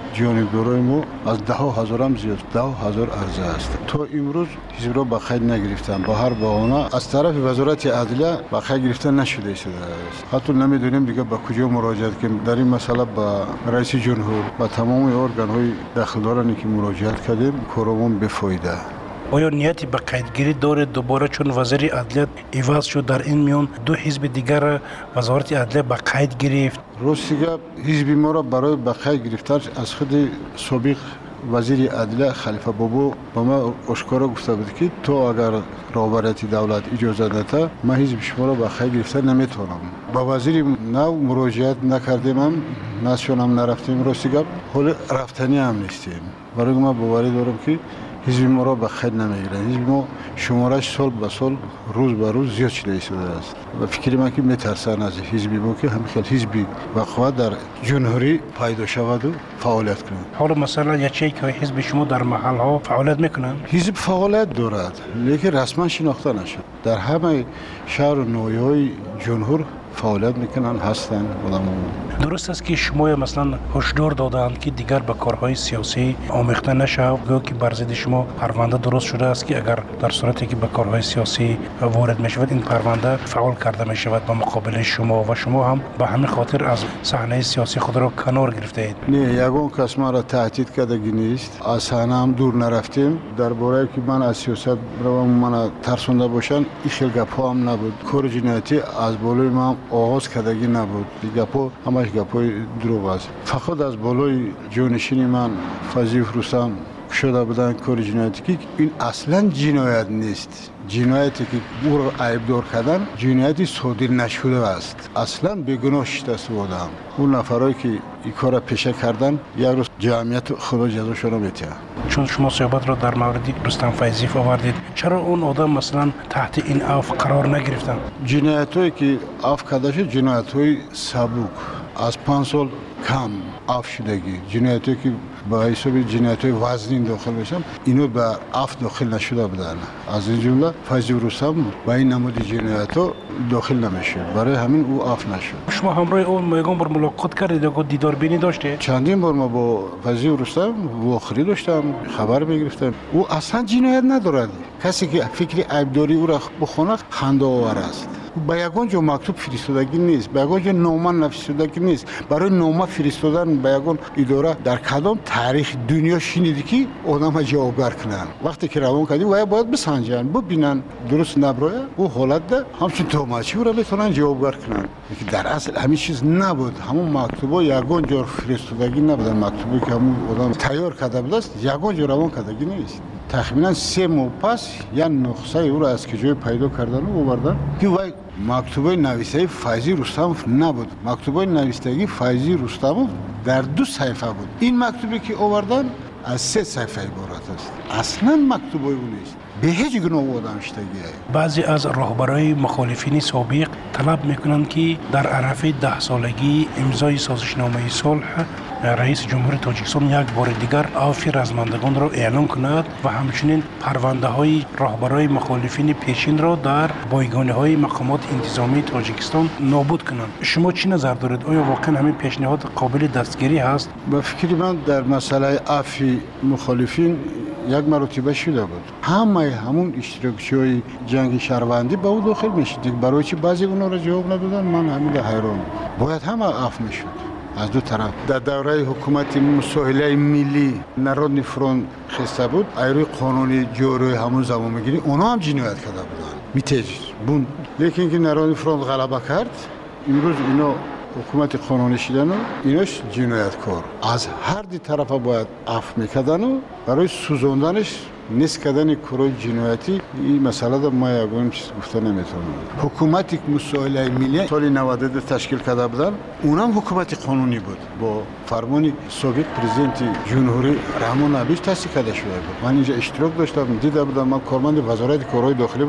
جانبدارای ما از 10,000 هم زیاد 10,000 عرضه است. تا امروز حزب را به قید نگرفتن. با هر بهانه از طرف وزارت عدلیه به قید گرفتن نشده است. حتی نمیدونیم دیگه به کجا مراجعت کنیم. در این مسئله با رئیس جمهور و تمام ارگان های داخلدارانی که مراجعت کردیم کارمون بفایده. آیا نیتی به قیدگیری دارد دوباره چون وزیر عدلیه عوض شد در این میان دو حزب دیگر وزارت عدلیه به قید گرفت؟ راستیگه حزب ما را برای به قید گرفتن از خود سابق وزیر عدلیه خلیفه بابو با ما اشکارا گفته بود که تو اگر رهبریت دولت اجازه نده ما حزب شما را به قید گرفتن نمیتونم. با وزیر نو مراجعت نکردیم هم نشونم نرفتیم راستیگه حال رفتنی هم نیستیم. برای ما باوری دارم که حزب ما را به قید نمیگیرند. حزب ما شمارش سال به سال روز به روز زیاد شده شده است و فکر من که میترسن از حزبی ما که همین حزبی وقوع در جمهوری پیدا شود و فعالیت کنند. حالا مثلا یکی که حزب شما در محل ها فعالیت میکنند؟ حزب فعالیت دارد لیکن رسما شناخته نشد. در همه شهر و ناحیه‌های جمهور فعالیت میکنن هستن آدم‌ها. درست است که شما مثلا هشدار دادند که دیگر به کارهای سیاسی آمیخته نشه گویا که بر ضد شما پرونده درست شده است که اگر در صورتی که به کارهای سیاسی وارد میشود این پرونده فعال کرده میشود به مقابل شما و شما هم به همین خاطر از صحنه سیاسی خود را کنار گرفته اید. نه یگان کس ما را تهدید کردگی نیست. از صحنه هم دور نرفتیم. درباره که من از سیاست رو من ترسونده باشن این خیلی گپا هم نبود. کار جنایتی از بالای ما آغاز کردگی نبود. گپا همش گپای دروغ است. فقط از بالای جانشین من فضیل رستم شده بودن کار جنایتی که این اصلا جنایت نیست. جنایتی که او را عیبدار کردن جنایتی صادر نشده است. اصلا بیگناه شده بودم. اون نفرایی که این کار را پیشه کردن یک روز جمعیت خدا جزاشون را میده. چون شما صحبت را در مورد رستم فیضی آوردید چرا اون آدم مثلا تحت این عفو قرار نگرفتن؟ جنایتایی که عفو کرده شد جنایت‌های سبک از 5 سال کم عفو شدگی جنایتی که با حساب جنایت‌های وزنی داخل بشن اینو به عفو داخل نشده بودن. از این جمله فیضی رستم با این نمود جنایت‌ها داخل نمیشه برای همین او عفو نشد. شما همراه اون میگم بر ملاقات کردید و دیدار بینی داشته؟ چندین بار ما با فیضی رستم واخری داشتم خبر میگرفتم او اصلا جنایت ندارد. کسی که فکر عیبداری او را بخونه خنده آور است. با یگان جو مکتوب فرستادگی نیست، با یگان جو نامه نوشتگی نیست. برای نامه فرستادن با یگان اداره در کدام تاریخ دنیا شنیدی که آدم جوابگر کنن. وقتی که روان کردی باید بسنجن ببینن درست نبره او حالت ده همچون توماچی او را بتونن جوابگر کنن. که در اصل همین چیز نبود. همون مکتوبا یگان جو فرستادگی نبودن. مکتوبی که همون آدم تیار کرده بود است یگان جو روان کردگی نیست. تقریبا 3 ماه پس یا نسخه او را از کجای پیدا کردن و آوردن که وای مکتوبه نویسه فیضی رستموف نبود. مکتوبه نویسندگی فیضی رستموف در 2 صفحه بود. این مکتوبی که آوردن از 3 صفحه عبارت است. اصلا مکتوبه او نیست. به هیچ گونه آدم شدگی. بعضی از رهبرای مخالفین سابق طلب میکنند که در عرفه 10 سالگی امضای سازشنامه صلح رئیس جمهور تاجیکستان یک بار دیگر عفو رزمندگان را اعلام کند و همچنین پرونده های رهبرای مخالفین پیشین را در بایگانی های مقامات انتظامی تاجیکستان نابود کنند. شما چی نظر دارید؟ آیا واقعا همین پیشنهاد قابل دستگیری هست؟ به فکر من در مسئله عفو مخالفین یک مرتبه شده بود. همون اشتراکچی‌های جنگ شهروندی به او داخل میشد. برای چی بعضی اونا را جواب ندادن؟ من همین حیران. باید همه عفو میشد. از دو طرف در دوره حکومت مساهله ملی نارودنی فرونت خسته بود ایروی قانونی جوری همون زمان میگیری اونا هم جنایت کرده بودن میتیج بون لیکن که نارودنی فرونت غلبه کرد امروز اینا حکومت قانونی شدن و ایناش جنایتکار از هر دی طرف باید عفو میکردن و برای سوزوندنش نیست کردن کارهای جنایتی این مسئله در ما یگان چیز گفته نمیتونم. حکومتی که مساهله ملی سال 92 تشکیل کرده بودن اونم حکومت قانونی بود با فرمان سابق پرزیدنت جمهوری رحمان عبیش تأسیس کرده شده بود. من اینجا اشتراک داشتم دیده بودم. من کارمند وزارت کارهای داخلی بودم.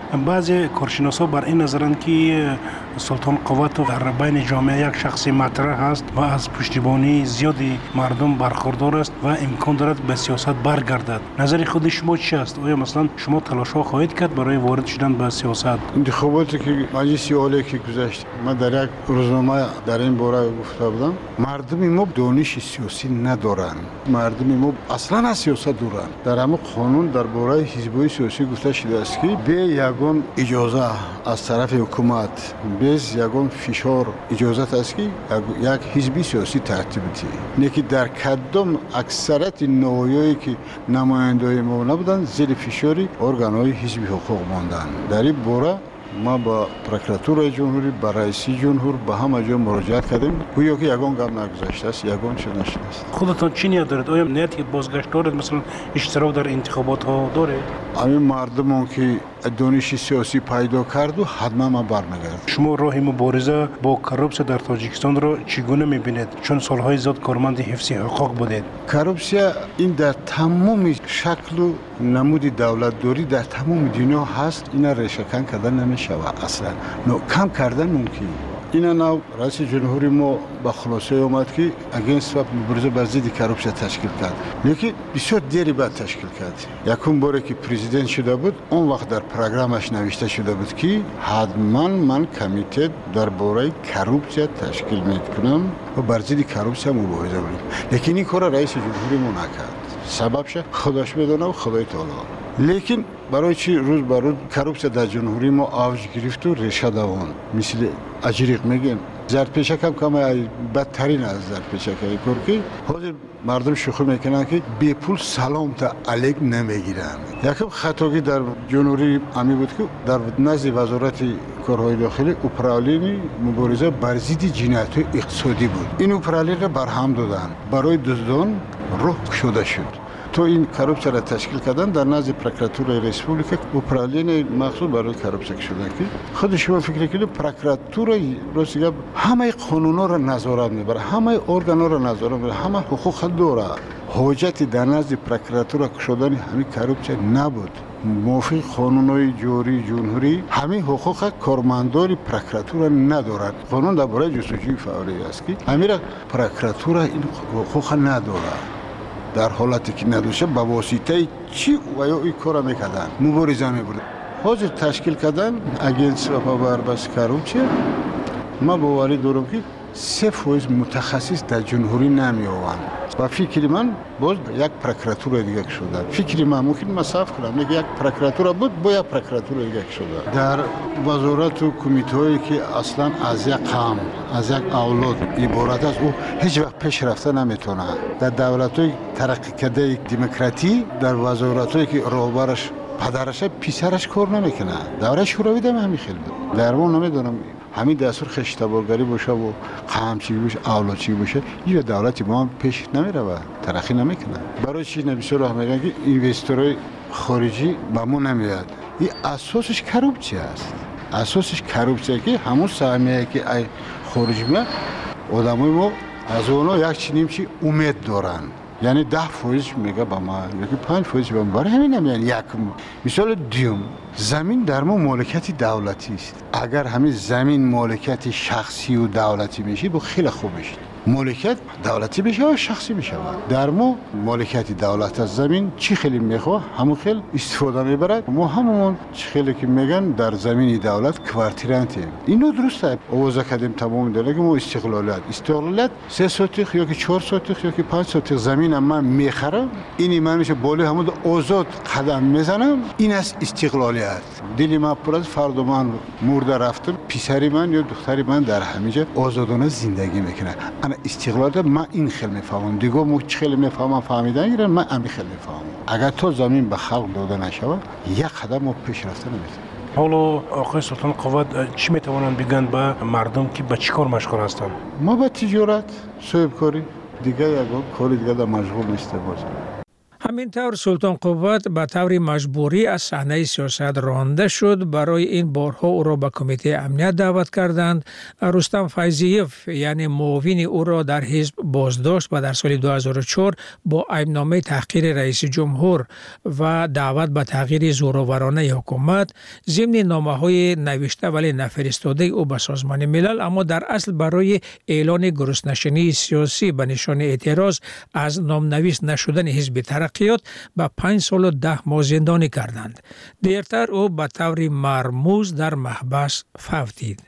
بعضی کارشناسا بر این نظرند که سلطان قوت در بین جامعه یک شخص مطرح است و از پشتیبانی زیادی مردم برخوردار است و امکان دارد به سیاست برگردد. نظر خود شما چی است؟ آیا مثلا شما تلاش‌ها خواهید کرد برای وارد شدن به سیاست؟ انتخاباتی که مجلس عالی که گذشت، من در یک روزنامه در این باره گفته بودم، مردم ما دانش سیاسی ندارند. مردم ما اصلا از سیاست دورند. در همه قانون درباره حزب‌های سیاسی گفته شده است که به یگان اجازه از طرف حکومت bez یگان فشار اجازت است که یک حزب سیاسی ترتیب دهید. نکی در کدام اکثریت نوعی که نمایندگان ما نبودند زیر فشار ارگان‌های حزبی حقوق ماندند. در این باره ما با پروکراتور جمهوری، با رئیس جمهور به همه جا مراجعت کردیم. گویا که یگان گام نگذاشته است، یگان چه نشده است. خودتان چی نیت دارید؟ آیا نیت که بازگشت دارید، مثلا اشتراک در انتخابات ها دارید؟ همین مردمان که دانش سیاسی پیدا کرد و حتما ما برمیگردیم. شما راه مبارزه با کروپسیا در تاجیکستان را چگونه میبینید؟ چون سالهای زیاد کارمند حفظ حقوق بودید. کروپسیا این در تمام شکل و نمود دولتداری در تمام دنیا هست. اینا ریشه‌کن کردن نمیشود اصلا. کم کردن ممکن. اینا نو رئیس جمهوری ما با خلاصه اومد که اگینست و مبارزه بر ضد کروپسیا تشکیل کرد. لیکن بسیار دیری بعد تشکیل کرد. یکم باره که پرزیدنت شده بود، اون وقت در پروگرامش نوشته شده بود که حتما من کمیته درباره کروپسیا تشکیل میکنم و بر ضد کروپسیا مبارزه کنم. لیکن این کار رئیس جمهوری ما نکرد. سببش خودش میدونه و خدای تعالی. لیکن برای چی روز بر روز کروپسیا در جمهوری ما آوج گرفت و ریشه دوان مثل اجریق میگیم زرپیشک هم کم بدترین از زرپیشک که حاضر مردم شوخی میکنن که بی پول سلام تا علیک نمیگیرن. یکم خطاگی در جمهوری امی بود که در نزد وزارت کارهای داخلی اپرالین مبارزه بر ضد جنایت اقتصادی بود. این اپرالین را برهم دادن، برای دزدان راه گشوده شد. تو این کروپسیا را تشکیل کردن در نزد پروکراتور ریسپوبلیکا اپرالین مخصوص برای کروپسیا شدن که خود شما فکر کنید پروکراتور روسیه همه قانونا را نظارت میبره، همه ارگانا را نظارت میبره، همه حقوق داره. حاجت در نزد پروکراتور شدن همین کروپسیا نبود. موافق قانونهای جاری جمهوری همین حقوق کارمندان پروکراتور ندارد. قانون درباره جستجوی فوری است که همین پروکراتور این حقوق نداره. در حالتی که ندوشه با واسطه چی و یا این کار میکردن مبارزه میبرد. حاضر تشکیل کردن اگینست و بربست کروپسیا. ما باوری دارم که 3% متخصص در جمهوری نمیآوند و فکر من باز یک پروکراتور دیگه شده. فکر من ممکن مصرف کنم یک پروکراتور بود با یک پروکراتور دیگه شده. در وزارت و کمیته‌ای که اصلا از یک قوم از یک اولاد عبارت است او هیچ وقت پیش رفته نمیتونه. در دولت‌های ترقی کرده دموکراتی در وزارت‌هایی که راهبرش پدرش پسرش کار نمیکنه. دوره شوروی هم همین خیلی بود. در ما نمیدونم همین دستور خشتبارگری باشه و قمچی باشه اولادچی باشه این دولتی ما هم پیش نمیره و ترقی نمیکنه. برای چی نمیشه راه میگن که اینوستورهای خارجی به ما نمیاد. این اساسش کروپسیا است. اساسش کروپسیا که همون سهمیه که ای خارجی میاد آدمای ما از اونها یک چنین چی امید دارن. یعنی 10% میگه با ما یکی 5% با ما برای همین نمیان. یک مثال دیوم زمین در ما مالکیت دولتی است. اگر همین زمین مالکیت شخصی و دولتی میشه با خیلی خوب میشه. مالکیت دولتی بشه و شخصی بشه. در ما مالکیت دولت از زمین چی خیلی میخواه همون خیلی استفاده میبرد. ما همون چی خیلی که میگن در زمین دولت کوارتیرانتی. اینو درسته. آوازه کردیم تمام داره که ما استقلالت 3 سوتیخ یا که 4 سوتیخ یا که 5 سوتیخ زمین من میخرم. این من میشه بالا همون آزاد قدم میزنم. این است استقلالیت. دلی من پر از فرد من مرده رفتم. پسری من یا دختری من در همینجا آزادانه زندگی میکنه. انا استقلال من این خیلی میفهمم. دیگه مو خیلی میفهمم فهمیدن گیرن من همین خیلی میفهمم. اگر تو زمین به خلق داده نشود یک قدم ما پیش رفته نمیتونیم. حالا آقای سلطان قوت چی میتوانند بگن به مردم که به چی کار مشغول هستند؟ ما به تجارت، صاحب کاری دیگه یک کاری دیگه در مشغول نیست باز. همینطور سلطان قوت به طور مجبوری از صحنه سیاست رانده شد. برای این بارها او را به کمیته امنیت دعوت کردند. رستم فیضیف یعنی معاون او را در حزب بازداشت و در سال 2004 با عیبنامه تحقیر رئیس جمهور و دعوت به تغییر زورآورانه حکومت ضمن نامه‌های نوشته ولی نفرستاده او به سازمان ملل، اما در اصل برای اعلان گرسنه‌شینی سیاسی به نشان اعتراض از نامنویس نشدن حزب ترقیات به 5 سال و 10 ماه زندانی کردند. دیرتر او به طور مرموز در محبس فوتید.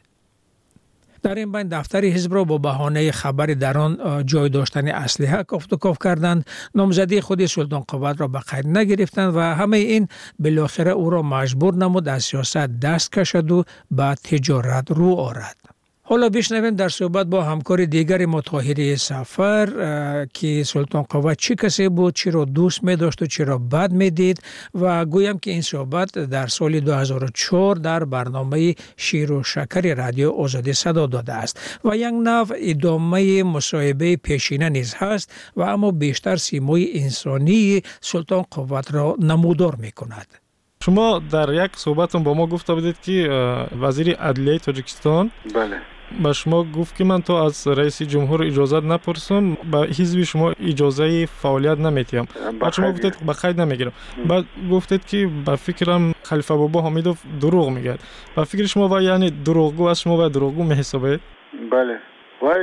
در این بین دفتر حزب را با بهانه خبر در آن جای داشتن اسلحه کافت و کاف کردند. نامزدی خود سلطان قوت را به قید نگرفتند و همه این بالاخره او را مجبور نمود از سیاست دست کشد و به تجارت رو آورد. حالا بشنویم در صحبت با همکار دیگر ما طاهری سفر که سلطان قوت چی کسی بود، چی را دوست می داشت و چی را بد می دید و گویم که این صحبت در سال 2004 در برنامه شیر و شکر رادیو آزادی صدا داده است و یک نوع ادامه مصاحبه پیشینه نیز هست و اما بیشتر سیمای انسانی سلطان قوت را نمودار می کند. شما در یک صحبتون با ما گفته بودید که وزیر عدلیه تاجیکستان با شما گفت که من تو از رئیس جمهور اجازه نپرسم، با حزب شما اجازه فعالیت نمیتیم. بعد شما گفتید به قید نمیگیرم. بعد گفتید که با فکرم خلیفه بابا حمیدوف دروغ میگه. با فکر شما و یعنی دروغگو از شما و دروغگو میحسابید؟ بله. وای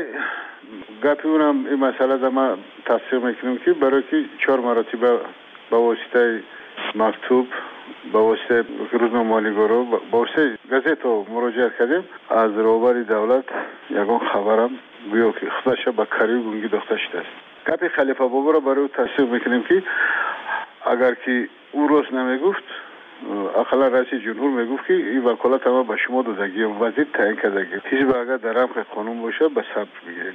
گپی اونم این مسئله در ما تصدیق میکنم که برای که 4 مراتب با واسطه مکتوب با واسطه روزنامه‌نگارا با واسطه گازت مراجعه کردیم از روبر دولت یگان خبرم گویا که خودش به کاری گونگی داخته شده است. گپ خلیفه بابا را برای تصدیق میکنیم که اگر که او راست نمیگفت اقلا رئیس جمهور میگفت که این وکالت ما به شما دادگی وزیر تعیین کردگی حزب اگر در رمق قانون باشه به ثبت میگیریم.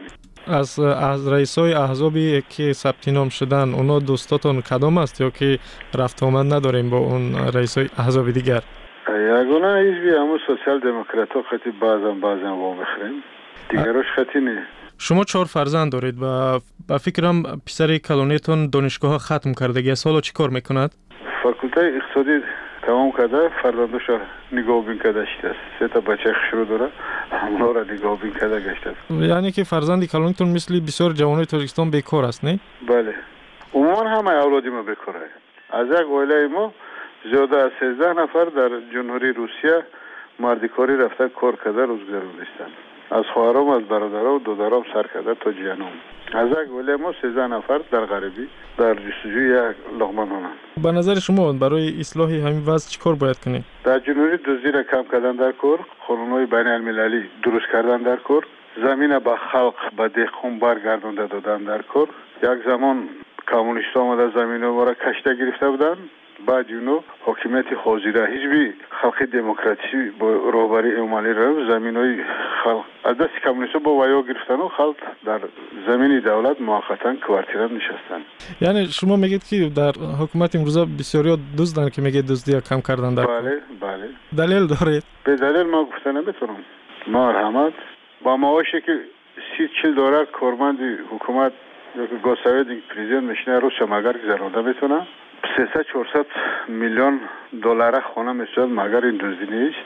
از رئیسای احزابی که ثبت نام شدن اونا دوستاتون کدام است یا که رفت آمد نداریم با اون رئیسای احزاب دیگر؟ یگانه حزبی همون سوسیال دموکرات‌ها خطی بعضا وام بخریم دیگرش خطی نه. شما 4 فرزند دارید و با فکرم پسر کلونیتون دانشگاه ختم کردگی است. حالا چی کار میکند؟ فاکولته اقتصادی تمام کرده، فرزندش نگاه بین کرده است. 3 تا بچه شروع داره، همونا را نگاه بین کرده گشته است. یعنی که فرزند کلونیتون مثل بسیار جوانای تاجیکستان بیکار است، نه؟ بله. عموما همه اولادی ما بیکاره. از یک عائله ما زیاده از 13 نفر در جمهوری روسیه مردکاری رفته کار کرده روزگار گذاشتند. از خواهرام، از برادرام و دادرام سر کرده تا جیانم. از یک عائله ما 13 نفر در غربی در جستجوی یک لقمه نان. به نظر شما برای اصلاح همین وضع چیکار باید کنیم؟ در جمهوری دزدی را کم کردن در کار، قانون‌های بین المللی درست کردن در کار، زمین به خلق به دهقان برگردانده دادن در کار. یک زمان کمونیست آمده زمین ما را کشته گرفته بودند، بعد اونو حکومت حاضره حزب خلق دموکراسی با رهبری امالی را زمینای خلق از دست کمونیست با ویا گرفتن و خلق در زمین دولت موقتا کوارتیره نشستن. یعنی شما میگید که در حکومت امروزه بسیاری دزدن که میگه دزدی کم کردن در بله. دلیل دارید؟ به دلیل ما گفتن نمیتونم. مرحمت با معاشی که 30-40 دلار کارمند حکومت یا که گوساوید پرزیدنت میشنه روز مگر گذرانده میتونه 300-400 میلیون دلار خانه میشد مگر این دزدی نیست.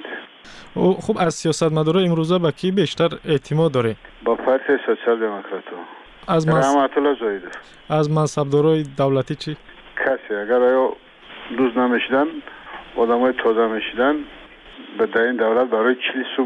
خب از سیاستمدارا امروزه به کی بیشتر اعتماد داره؟ با پارتی سوسیال دموکرات‌ها. از رحمت الله زاهدی. از منصبدارای دولتی چی؟ کسی اگر آیا دوز نمیشدن آدمای تازه میشدن به در این دولت برای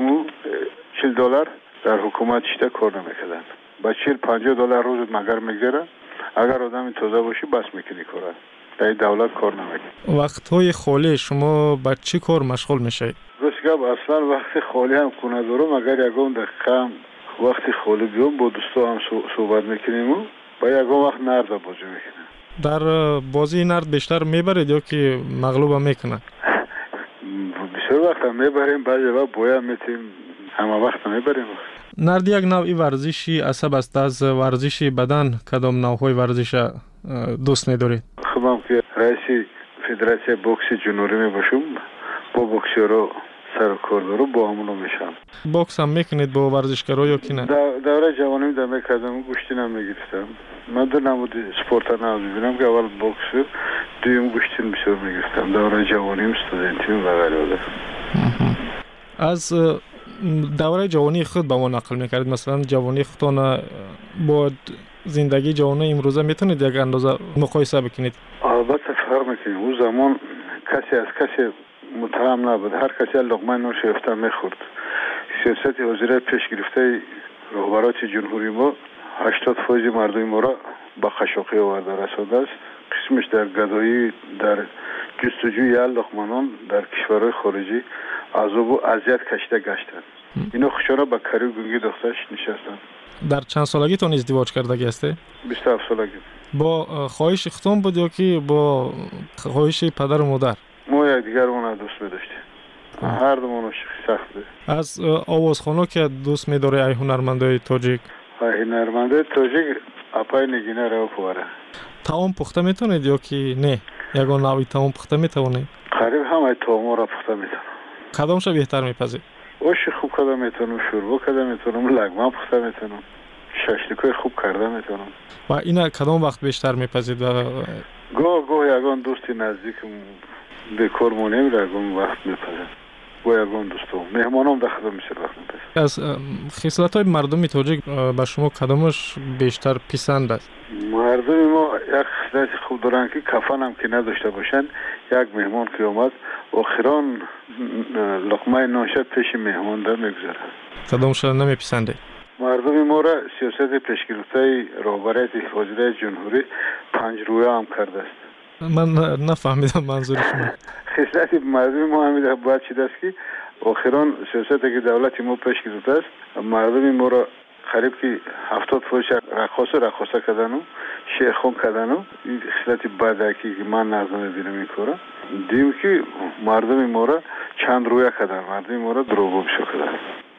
40 دلار در حکومت شده کار نمیکردن. با 40-50 دلار روز مگر میگذره. اگر آدم تازه باشی بس میکنی کاره. در دولت کار نمیکنی. وقت‌های خالی شما با چی کار مشغول میشید؟ گفتم اصلا وقت خالی هم خونه دارم، اگر یکم دقیقه وقتی خالی بیام با دوستا هم صحبت میکنیم و با یکم وقت نرد بازی میکنیم. در بازی نرد بیشتر میبرید یا که مغلوب هم میکنه؟ بسیار وقت هم میبریم، بعضی وقت بویا میتیم، همه وقت هم میبریم. نرد یک نوعی ورزشی عصب است. از ورزش بدن کدام نوعهای ورزش دوست می‌دارید؟ خودم که رئیس فدراسیون بوکس جنوبی میباشم، با بوکسورا سر و کار داره با همونو میشم. باکس هم میکنید با ورزشکارا یا کی نه؟ دوره جوانی در میکردم گوشتی نمیگرفتم. من در نمود سپورت ناز ببینم که اول باکس دویم گوشتی بسیار میگرفتم. دوره جوانیم استودنتیم و غیره. از دوره جوانی خود با ما نقل میکردید، مثلا جوانی خودتان با زندگی جوانی امروزه میتونید یک اندازه مقایسه بکنید؟ البته فرق میکنه. اون زمان کسی از کسی متهم نبود، هر کسی لقمه نوش یافته میخورد. سیاست وزارت پیش گرفته رهبران جمهوری ما 80% مردم ما را با خشوقی آورده رسانده است. قسمش در گدایی، در جستجوی لقمه در کشورهای خارجی عذاب و اذیت کشیده گشتند. اینا خوشا با کاری و گنگی دخترش نشستند. در چند سالگیتون ازدواج کردگی هسته؟ 27 سالگی. با خواهش خودتون بود یا که با خواهش پدر و مادر؟ ما یک دیگرمون دوست می‌داشتیم. هر دومون سخت بود. از آوازخوان‌ها که دوست می‌داره ای هنرمندای تاجیک؟ هنرمندای تاجیک اپای نگینه رو پواره. تاون پخته میتونید یا که نه؟ یگان نوعی تاون پخته میتونید؟ قریب همه تاون را پخته میتونم. کدامش بهتر میپذید؟ اوش خوب کرده میتونم، شوربا کرده میتونم، لگمه پخته میتونم، ششلیکای خوب کرده میتونم. و اینا کدام وقت بیشتر میپذید؟ گاه یگان دوستی نزدیکم دکور مونیم را یگان وقت میپذید. با یگان دوستم مهمانم در خدمت میشه وقت میپذید. از خصلت‌های مردم تاجیک به شما کدامش بیشتر پسند است؟ مردم ما یک خصلت خوب دارن که کفن هم که نداشته باشن. یک مهمان که اومد آخران لقمه ناشد پیش مهمان در میگذاره. کدامش نمیپسنده؟ مردم ما را سیاست پیشگرفته رهبری وزارت جمهوری 5 رویه هم کرده است. من نفهمیدم منظور شما. خصلت مردم ما همین باید چیده است که آخران سیاست که دولت ما پیش گرفته است مردم ما را قریب که 70% رقاصه کردن و شیخون کردن و این خصلت بدکی که من نظر میبینم این کارا. دیم که مردم ما را چند رویه کردن، مردم ما را دروغگو کردن.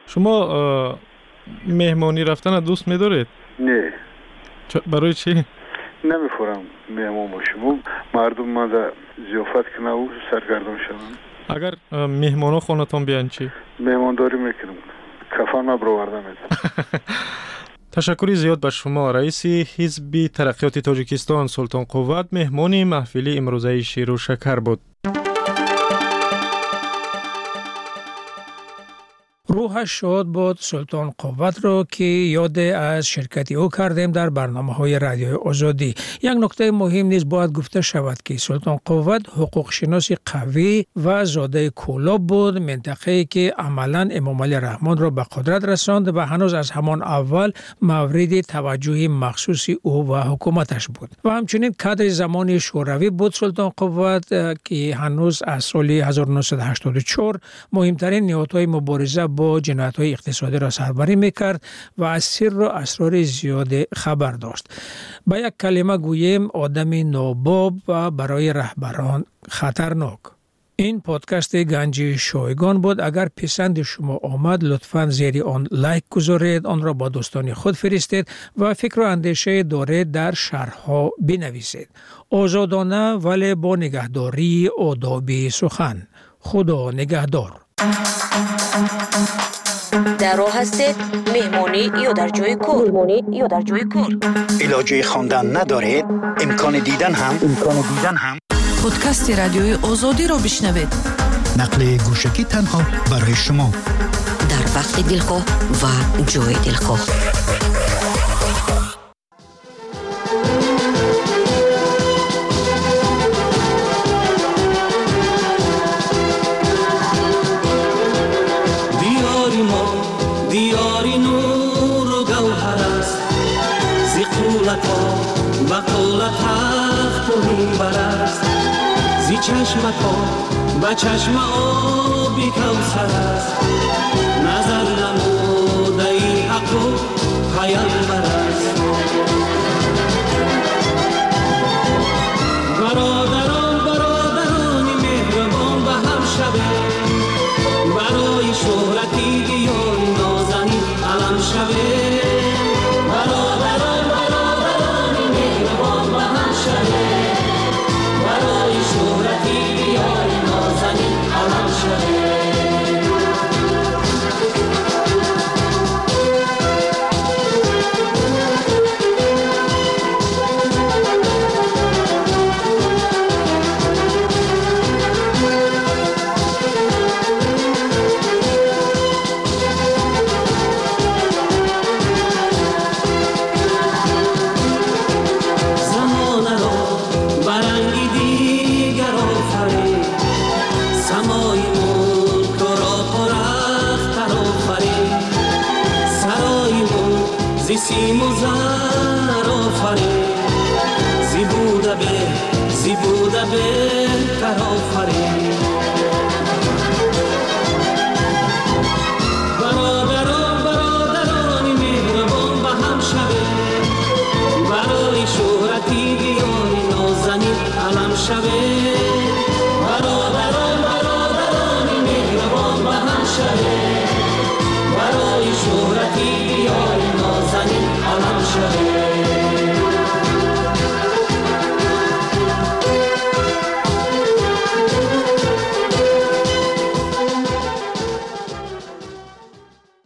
شما مهمانی رفتن دوست می‌دارید؟ نه. برای چی؟ نمی‌فورم مهمان باشم. مردم ما در ضیافت کنه و سرگردان شوند. اگر مهمانا خونتون بیان چی؟ مهمانداری میکنم. کفن ما برآورده میدم. تشکری زیاد به شما. رئیس حزب ترقیات تاجیکستان سلطان قوت مهمان محفل امروزه شیر و شکر بود. روحش شاد بود سلطان قوت را که یاد از شرکت او کردیم در برنامه‌های رادیوی آزادی. یک نکته مهم نیز باید گفته شود که سلطان قوت حقوق شناس قوی و زاده کولاب بود، منطقه‌ای که عملاً امام علی رحمان را به قدرت رساند و هنوز از همان اول مورد توجه مخصوص او و حکومتش بود. و همچنین کادر زمان شوروی بود سلطان قوت که هنوز از سال 1984 مهمترین نهادهای مبارزه با جنایت‌های اقتصادی را سربری می‌کرد و از سر و اسرار زیاد خبر داشت. با یک کلمه گوییم آدم ناباب و برای رهبران خطرناک. این پادکست گنجی شایگان بود. اگر پسند شما آمد لطفاً زیر آن لایک گذارید، آن را با دوستان خود فرستید و فکر و اندیشه دارید در شرح‌ها بنویسید. آزادانه ولی با نگهداری آداب سخن. خدا نگهدار. در راه هستید مهمانی یا در جای کار علاجه خواندن ندارید امکان دیدن هم پادکست رادیوی آزادی را بشنوید. نقل گوشکی تنها برای شما در وقت دلخواه و جای دلخواه. دیاری نور و گوهر است، زی قولت ها و قولت تخت و میبر است، زی چشمت ها و چشم آبی کوثر است، نظر نموده ای حق و پیامبر است. برادران مهربان به هم شبه، برای شهرتی دیاری نازنی علم شبه. برادران مهربان به هم شبه، برای شهرتی دیاری نازنی علم شبه. سیم و